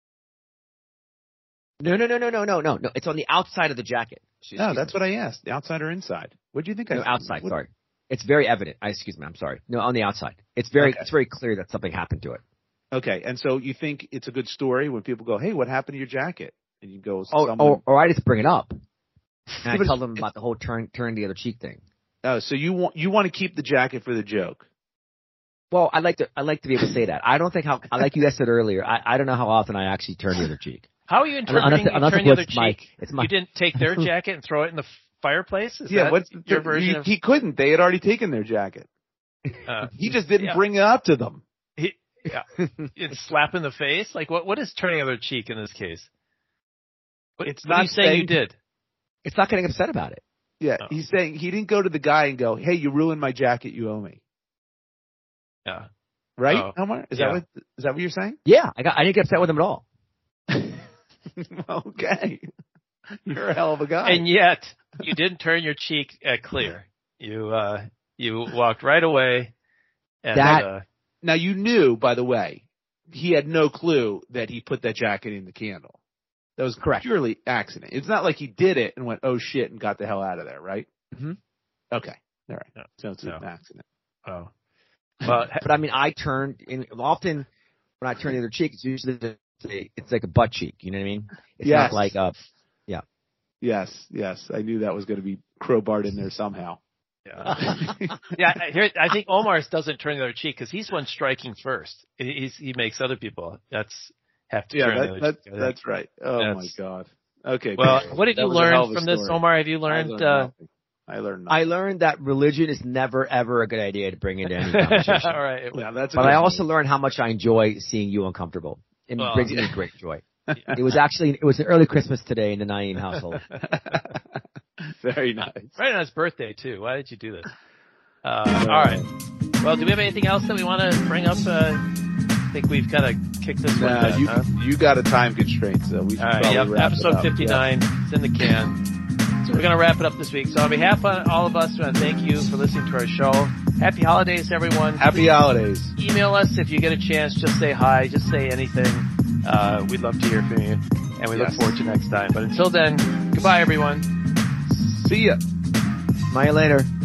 No, no, no, no, no, no, no, no. It's on the outside of the jacket. Excuse No, me. that's what I asked. The outside or inside? What do you think? I No, said? outside. What- Sorry. It's very evident. I excuse me. I'm sorry. No, on the outside. It's very, Okay. it's very clear that something happened to it. Okay, and so you think it's a good story when people go, "Hey, what happened to your jacket?" And you go, Oh, someone, or, or I just bring it up and I But tell it's- them about the whole turn, turn the other cheek thing. "Oh, so you want you want to keep the jacket for the joke?" Well, I like to, I like to be able to say that. I don't think how, I like you guys said earlier. I, I don't know how often I actually turn the other cheek. How are you Unless- interpreting you unless turn it the other was my- cheek? it's my- You didn't take their jacket and throw it in the fireplace? Is Yeah, that what's your the, version he, of? he couldn't. They had already taken their jacket. Uh, He just didn't Yeah. bring it up to them. he, yeah, it's slap in the face. Like what? What is turning the other cheek in this case? What, It's what are not you saying you saying- did? It's not getting upset about it. Yeah, Oh. he's saying he didn't go to the guy and go, "Hey, you ruined my jacket. You owe me." Yeah. Right, Oh. Omar? Is Yeah. that what is that what you're saying? Yeah, I got, I didn't get upset with him at all. Okay, you're a hell of a guy. And yet you didn't turn your cheek uh, clear. You uh, you walked right away. And, That- uh, Now you knew, by the way, he had no clue that he put that jacket in the candle. That was Correct. purely accident. It's not like he did it and went, "Oh shit," and got the hell out of there, right? Mhm. Okay, all right. No. So it's No. an accident. oh. Well, But I mean, I turned in, often when I turn the other cheek, it's usually, it's, a, it's like a butt cheek. You know what I mean? It's Yes. not like a, Yes, yes. I knew that was going to be crowbarred in there somehow. yeah. yeah, I- here I think Omar's doesn't turn the other cheek because he's one striking first. He- He's, he makes other people that's have to Yeah, turn that, the other that, cheek. I think. that's right. Oh That's- my God. Okay. Well, good. what did That you was a hell of learn a from this, story. Omar? Have you I learned? learned Uh, nothing. I learned I nothing. learned that religion is never ever a good idea to bring into any conversation. all right. Yeah, that's a But good I one. also learned how much I enjoy seeing you uncomfortable. It Well, brings me great joy. It was actually, it was an early Christmas today in the Naeem household. Very nice. Right on his birthday too. Why did you do this? Uh, all right. Well, do we have anything else that we want to bring up? Uh, I think we've kind of kicked this one. Nah, down, you huh? you got a time constraint, so we should All right. probably Yep. wrap it Episode up. fifty-nine. It's in the can. So we're going to wrap it up this week. So on behalf of all of us, we want to thank you for listening to our show. Happy holidays, everyone. Yeah. Happy holidays. Email us if you get a chance. Just say hi. Just say anything. Uh, we'd love to hear from you. And we Yes. look forward to next time. But until then, goodbye, everyone. See ya. Smile you later.